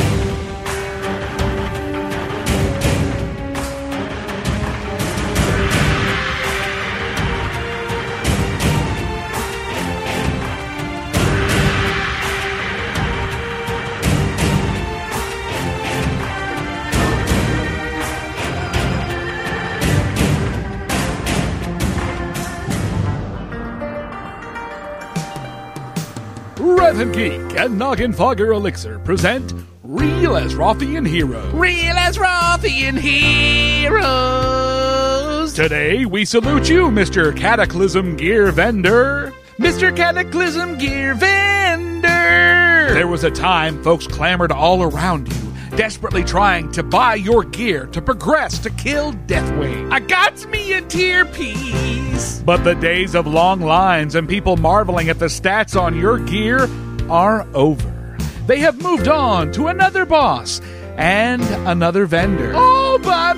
Revan Geek and Noggin Fogger Elixir present Real as Rothian Heroes. Real as Rothian Heroes. Today we salute you, Mr. Cataclysm Gear Vendor. Mr. Cataclysm Gear Vendor. There was a time folks clamored all around you, desperately trying to buy your gear to progress to kill Deathwing. I got me a tier piece. But the days of long lines and people marveling at the stats on your gear are over. They have moved on to another boss and another vendor. All by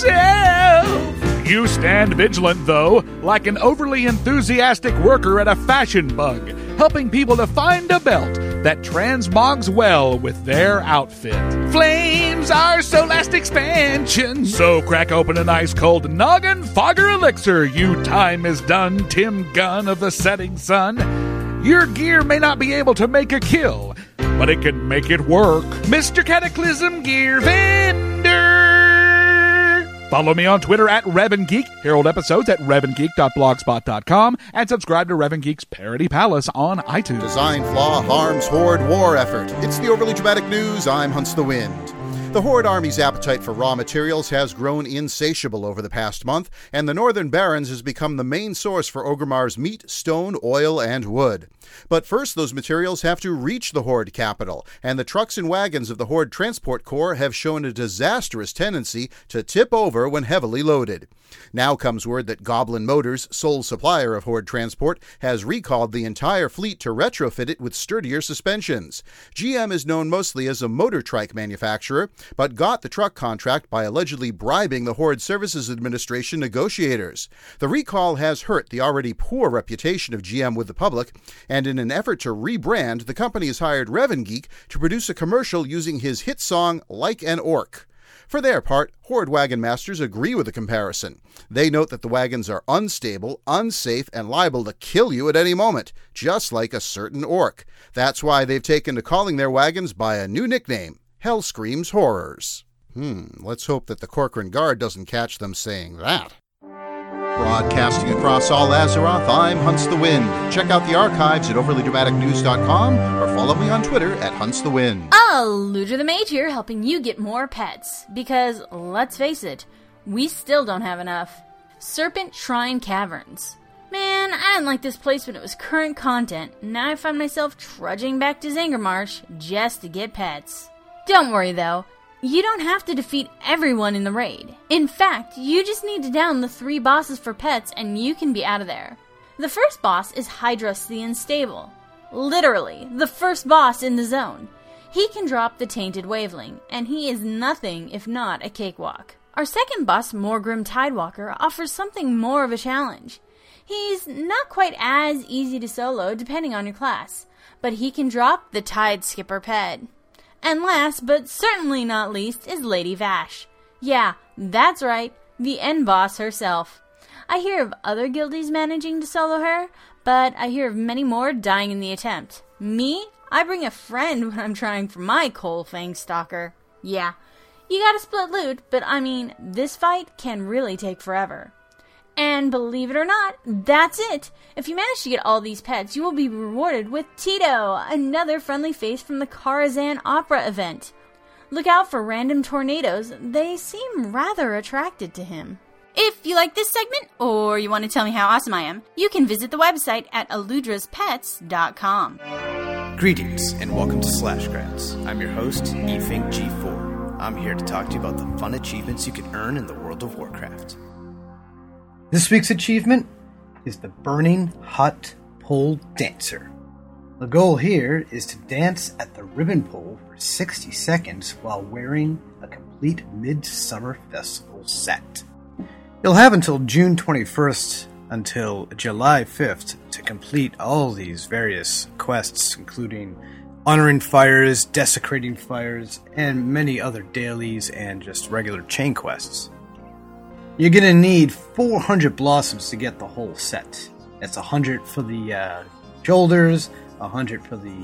myself. You stand vigilant, though, like an overly enthusiastic worker at a fashion bug, helping people to find a belt that transmogs well with their outfit. Flames are so last expansion. So crack open an ice cold Noggin Fogger Elixir, you time is done Tim Gunn of the setting sun. Your gear may not be able to make a kill, but it can make it work. Mr. Cataclysm Gear Vendor. Follow me on Twitter at RevanGeek, hear old episodes at RevanGeek.blogspot.com, and subscribe to Revan Geek's Parody Palace on iTunes. Design flaw harms Horde war effort. It's the overly dramatic news. I'm Hunts the Wind. The Horde Army's appetite for raw materials has grown insatiable over the past month, and the Northern Barrens has become the main source for Orgrimmar's meat, stone, oil, and wood. But first, those materials have to reach the Horde capital, and the trucks and wagons of the Horde Transport Corps have shown a disastrous tendency to tip over when heavily loaded. Now comes word that Goblin Motors, sole supplier of Horde Transport, has recalled the entire fleet to retrofit it with sturdier suspensions. GM is known mostly as a motor trike manufacturer, but got the truck contract by allegedly bribing the Horde Services Administration negotiators. The recall has hurt the already poor reputation of GM with the public, and in an effort to rebrand, the company has hired Revan Geek to produce a commercial using his hit song Like an Orc. For their part, Horde wagon masters agree with the comparison. They note that the wagons are unstable, unsafe, and liable to kill you at any moment, just like a certain orc. That's why they've taken to calling their wagons by a new nickname, Hell Screams Horrors. Let's hope that the Corcoran Guard doesn't catch them saying that. Broadcasting across all Azeroth, I'm Hunts the Wind. Check out the archives at overlydramaticnews.com or follow me on Twitter at Hunts the Wind. Ludra the Mage here, helping you get more pets. Because, let's face it, we still don't have enough. Serpent Shrine Caverns. Man, I didn't like this place when it was current content. Now I find myself trudging back to Zangarmarsh just to get pets. Don't worry though. You don't have to defeat everyone in the raid. In fact, you just need to down the 3 bosses for pets and you can be out of there. The first boss is Hydrus the Unstable. Literally, the first boss in the zone. He can drop the Tainted Waveling, and he is nothing if not a cakewalk. Our second boss, Morgrim Tidewalker, offers something more of a challenge. He's not quite as easy to solo depending on your class, but he can drop the Tide Skipper pet. And last, but certainly not least, is Lady Vash. Yeah, that's right, the end boss herself. I hear of other guildies managing to solo her, but I hear of many more dying in the attempt. Me? I bring a friend when I'm trying for my Coalfang Stalker. Yeah, you gotta split loot, but I mean, this fight can really take forever. And believe it or not, that's it! If you manage to get all these pets, you will be rewarded with Tito, another friendly face from the Karazhan Opera event. Look out for random tornadoes, they seem rather attracted to him. If you like this segment, or you want to tell me how awesome I am, you can visit the website at aludraspets.com. Greetings, and welcome to Slashgrats. I'm your host, eFink G4. I'm here to talk to you about the fun achievements you can earn in the World of Warcraft. This week's achievement is the Burning Hut Pole Dancer. The goal here is to dance at the ribbon pole for 60 seconds while wearing a complete Midsummer Festival set. You'll have until June 21st until July 5th to complete all these various quests, including honoring fires, desecrating fires, and many other dailies and just regular chain quests. You're going to need 400 blossoms to get the whole set. That's 100 for the shoulders, 100 for the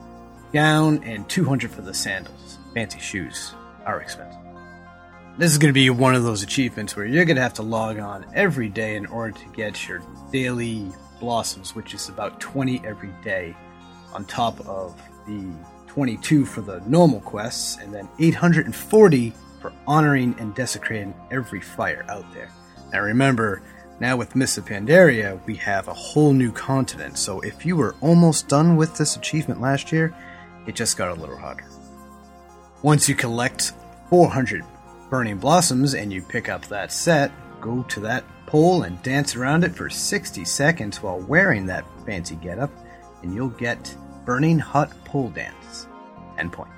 gown, and 200 for the sandals. Fancy shoes are expensive. This is going to be one of those achievements where you're going to have to log on every day in order to get your daily blossoms, which is about 20 every day, on top of the 22 for the normal quests, and then 840 for honoring and desecrating every fire out there. Now remember, now with Mists of Pandaria, we have a whole new continent, so if you were almost done with this achievement last year, it just got a little harder. Once you collect 400 Burning Blossoms and you pick up that set, go to that pole and dance around it for 60 seconds while wearing that fancy getup, and you'll get Burning Hut Pole Dance. 10 points.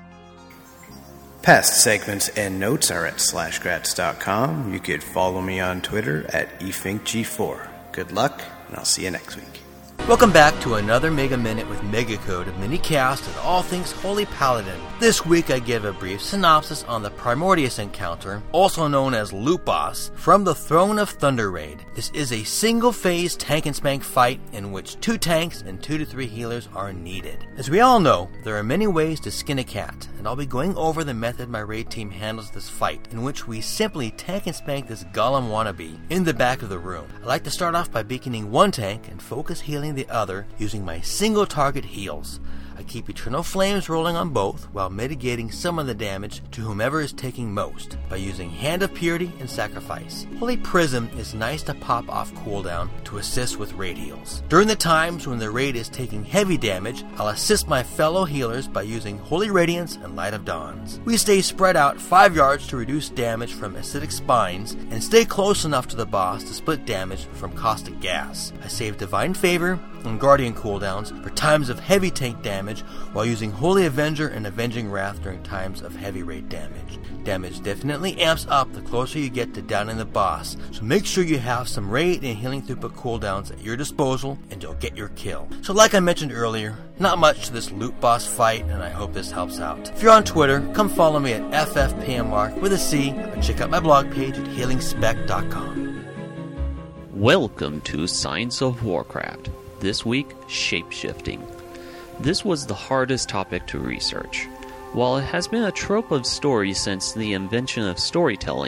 Past segments and notes are at slashgrats.com. You could follow me on Twitter at eFinkG4. Good luck, and I'll see you next week. Welcome back to another Mega Minute with Megacode, a mini-cast of all things Holy Paladin. This week I give a brief synopsis on the Primordius encounter, also known as Loot Boss, from the Throne of Thunder raid. This is a single-phase tank and spank fight in which 2 tanks and 2 to 3 healers are needed. As we all know, there are many ways to skin a cat, and I'll be going over the method my raid team handles this fight, in which we simply tank and spank this golem wannabe in the back of the room. I like to start off by beaconing one tank and focus healing the other using my single target heals. I keep Eternal Flames rolling on both while mitigating some of the damage to whomever is taking most by using Hand of Purity and Sacrifice. Holy Prism is nice to pop off cooldown to assist with raid heals. During the times when the raid is taking heavy damage, I'll assist my fellow healers by using Holy Radiance and Light of Dawns. We stay spread out 5 yards to reduce damage from acidic spines and stay close enough to the boss to split damage from caustic gas. I save Divine Favor and Guardian cooldowns for times of heavy tank damage while using Holy Avenger and Avenging Wrath during times of heavy raid damage. Damage definitely amps up the closer you get to downing the boss, so make sure you have some raid and healing throughput cooldowns at your disposal and you'll get your kill. So like I mentioned earlier, not much to this loot boss fight, and I hope this helps out. If you're on Twitter, come follow me at FFPMR with a C, or check out my blog page at healingspec.com. Welcome to Science of Warcraft. This week, shapeshifting. This was the hardest topic to research. While it has been a trope of stories since the invention of storytelling,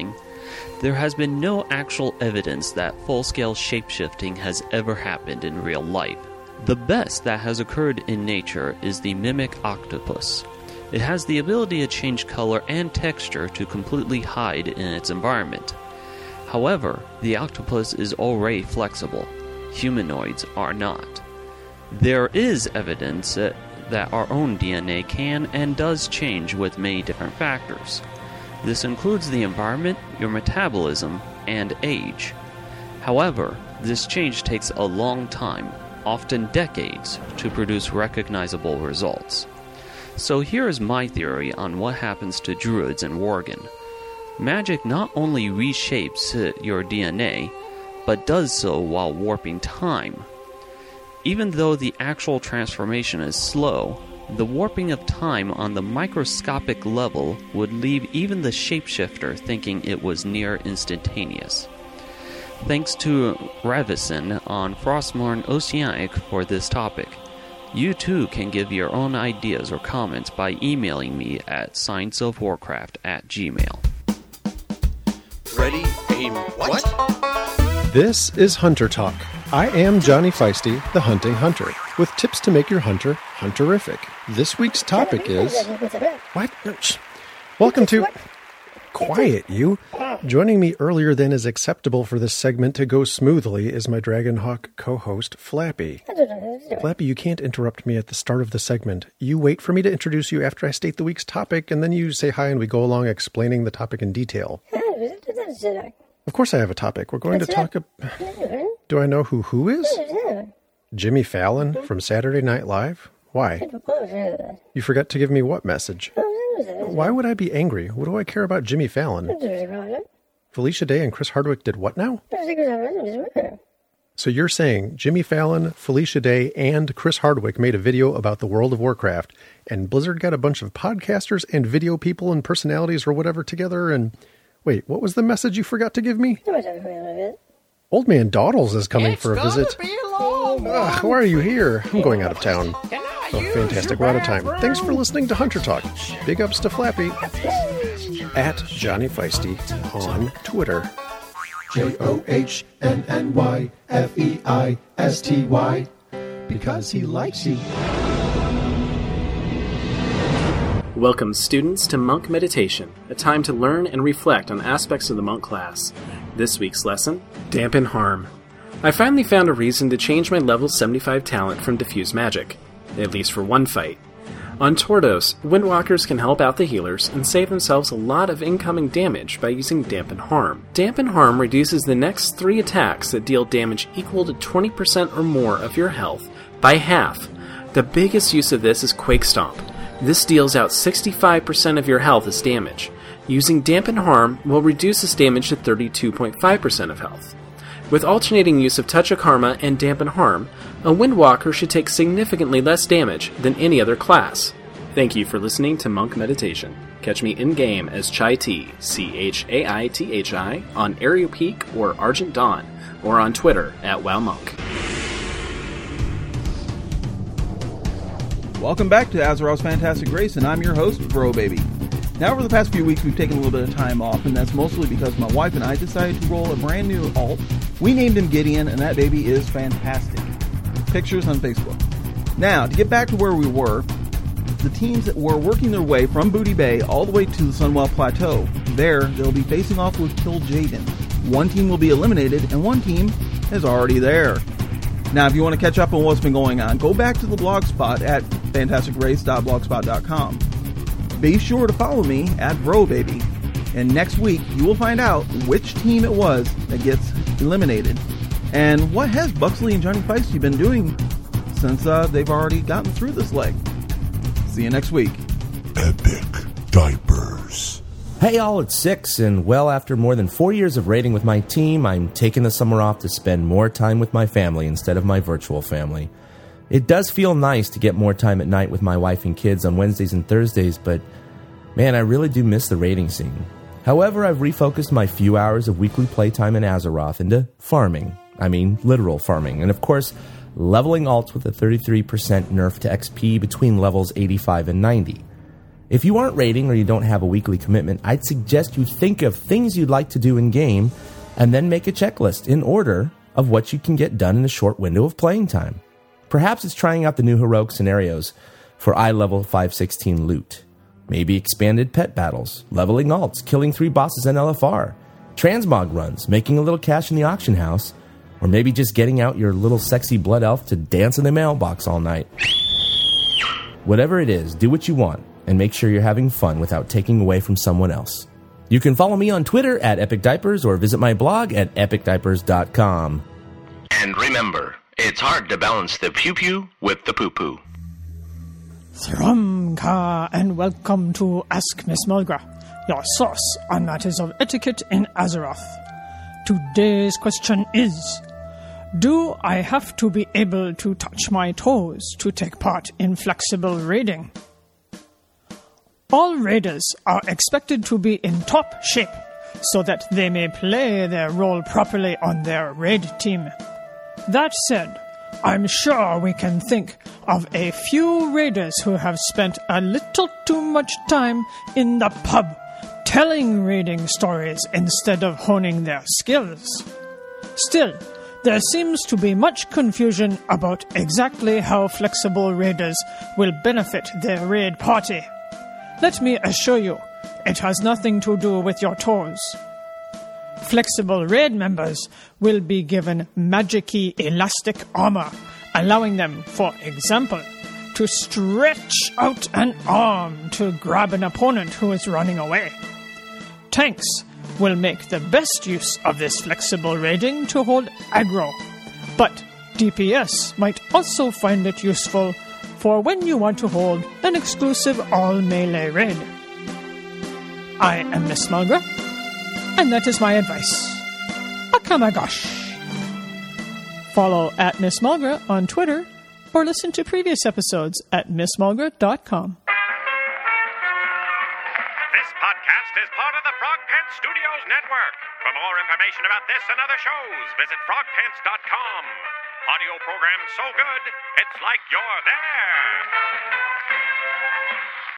There has been no actual evidence that full-scale shapeshifting has ever happened in real life. The best that has occurred in nature is the mimic octopus. It has the ability to change color and texture to completely hide in its environment. However, the octopus is already flexible. Humanoids are not. There is evidence that our own DNA can and does change with many different factors. This includes the environment, your metabolism, and age. However, this change takes a long time, often decades, to produce recognizable results. So here is my theory on what happens to druids in Worgen. Magic not only reshapes your DNA, but does so while warping time. Even though the actual transformation is slow, the warping of time on the microscopic level would leave even the shapeshifter thinking it was near instantaneous. Thanks to Ravison on Frostmourne Oceanic for this topic. You too can give your own ideas or comments by emailing me at scienceofwarcraft@gmail.com. Ready, aim, what? This is Hunter Talk. I am Johnny Feisty, the Hunting Hunter, with tips to make your hunter hunterific. This week's topic is... What? Welcome to... Quiet, you. Joining me earlier than is acceptable for this segment to go smoothly is my Dragonhawk co-host, Flappy. Flappy, you can't interrupt me at the start of the segment. You wait for me to introduce you after I state the week's topic, and then you say hi and we go along explaining the topic in detail. Of course I have a topic. We're going to talk about... Do I know who is? Jimmy Fallon from Saturday Night Live? Why? You forgot to give me what message? Why would I be angry? What do I care about Jimmy Fallon? Felicia Day and Chris Hardwick did what now? So you're saying Jimmy Fallon, Felicia Day, and Chris Hardwick made a video about the World of Warcraft, and Blizzard got a bunch of podcasters and video people and personalities or whatever together, and... Wait, what was the message you forgot to give me? Old Man Dawdles is coming for a visit. Why are you here? I'm going out of town. Oh, fantastic. We're out of time. Thanks for listening to Hunter Talk. Big ups to Flappy. At Johnny Feisty on Twitter. JOHNNYFEISTY. Because he likes you. Welcome, students, to Monk Meditation, a time to learn and reflect on aspects of the monk class. This week's lesson, Dampen Harm. I finally found a reason to change my level 75 talent from Diffuse Magic, at least for one fight. On Tordos, Windwalkers can help out the healers and save themselves a lot of incoming damage by using Dampen Harm. Dampen Harm reduces the next 3 attacks that deal damage equal to 20% or more of your health by half. The biggest use of this is Quake Stomp. This deals out 65% of your health as damage. Using Dampen Harm will reduce this damage to 32.5% of health. With alternating use of Touch of Karma and Dampen Harm, a Windwalker should take significantly less damage than any other class. Thank you for listening to Monk Meditation. Catch me in-game as Chai T, CHAITHI, on Aerial Peak or Argent Dawn, or on Twitter at WowMonk. Welcome back to Azeroth's Fantastic Race, and I'm your host, Bro Baby. Now, over the past few weeks, we've taken a little bit of time off, and that's mostly because my wife and I decided to roll a brand new alt. We named him Gideon, and that baby is fantastic. Pictures on Facebook. Now, to get back to where we were, the teams that were working their way from Booty Bay all the way to the Sunwell Plateau. There, they'll be facing off with Kil'jaeden. One team will be eliminated, and one team is already there. Now, if you want to catch up on what's been going on, go back to the blog spot at fantasticrace.blogspot.com. Be sure to follow me at BroBaby, and next week you will find out which team it was that gets eliminated. And what has Buxley and Johnny Feisty been doing since they've already gotten through this leg? See you next week. Epic Diapers. Hey all, it's Six, and well, after more than 4 years of raiding with my team, I'm taking the summer off to spend more time with my family instead of my virtual family. It does feel nice to get more time at night with my wife and kids on Wednesdays and Thursdays, but man, I really do miss the raiding scene. However, I've refocused my few hours of weekly playtime in Azeroth into farming. I mean, literal farming. And of course, leveling alts with a 33% nerf to XP between levels 85 and 90. If you aren't raiding or you don't have a weekly commitment, I'd suggest you think of things you'd like to do in game and then make a checklist in order of what you can get done in a short window of playing time. Perhaps it's trying out the new heroic scenarios for eye-level 516 loot. Maybe expanded pet battles, leveling alts, killing 3 bosses in LFR, transmog runs, making a little cash in the auction house, or maybe just getting out your little sexy blood elf to dance in the mailbox all night. Whatever it is, do what you want, and make sure you're having fun without taking away from someone else. You can follow me on Twitter at Epic Diapers or visit my blog at epicdiapers.com. And remember, it's hard to balance the pew-pew with the poo-poo. Thrumka, and welcome to Ask Miss Mulgra, your source on matters of etiquette in Azeroth. Today's question is, do I have to be able to touch my toes to take part in flexible raiding? All raiders are expected to be in top shape so that they may play their role properly on their raid team. That said, I'm sure we can think of a few raiders who have spent a little too much time in the pub telling raiding stories instead of honing their skills. Still, there seems to be much confusion about exactly how flexible raiders will benefit their raid party. Let me assure you, it has nothing to do with your toes. Flexible raid members will be given magic-y elastic armor, allowing them, for example, to stretch out an arm to grab an opponent who is running away. Tanks will make the best use of this flexible raiding to hold aggro, but DPS might also find it useful for when you want to hold an exclusive all-melee raid. I am Miss Mulgra, and that is my advice. Akamagosh. Follow at Miss Mulgra on Twitter, or listen to previous episodes at missmulgra.com. This podcast is part of the Frog Pants Studios Network. For more information about this and other shows, visit frogpants.com. Audio program so good, it's like you're there.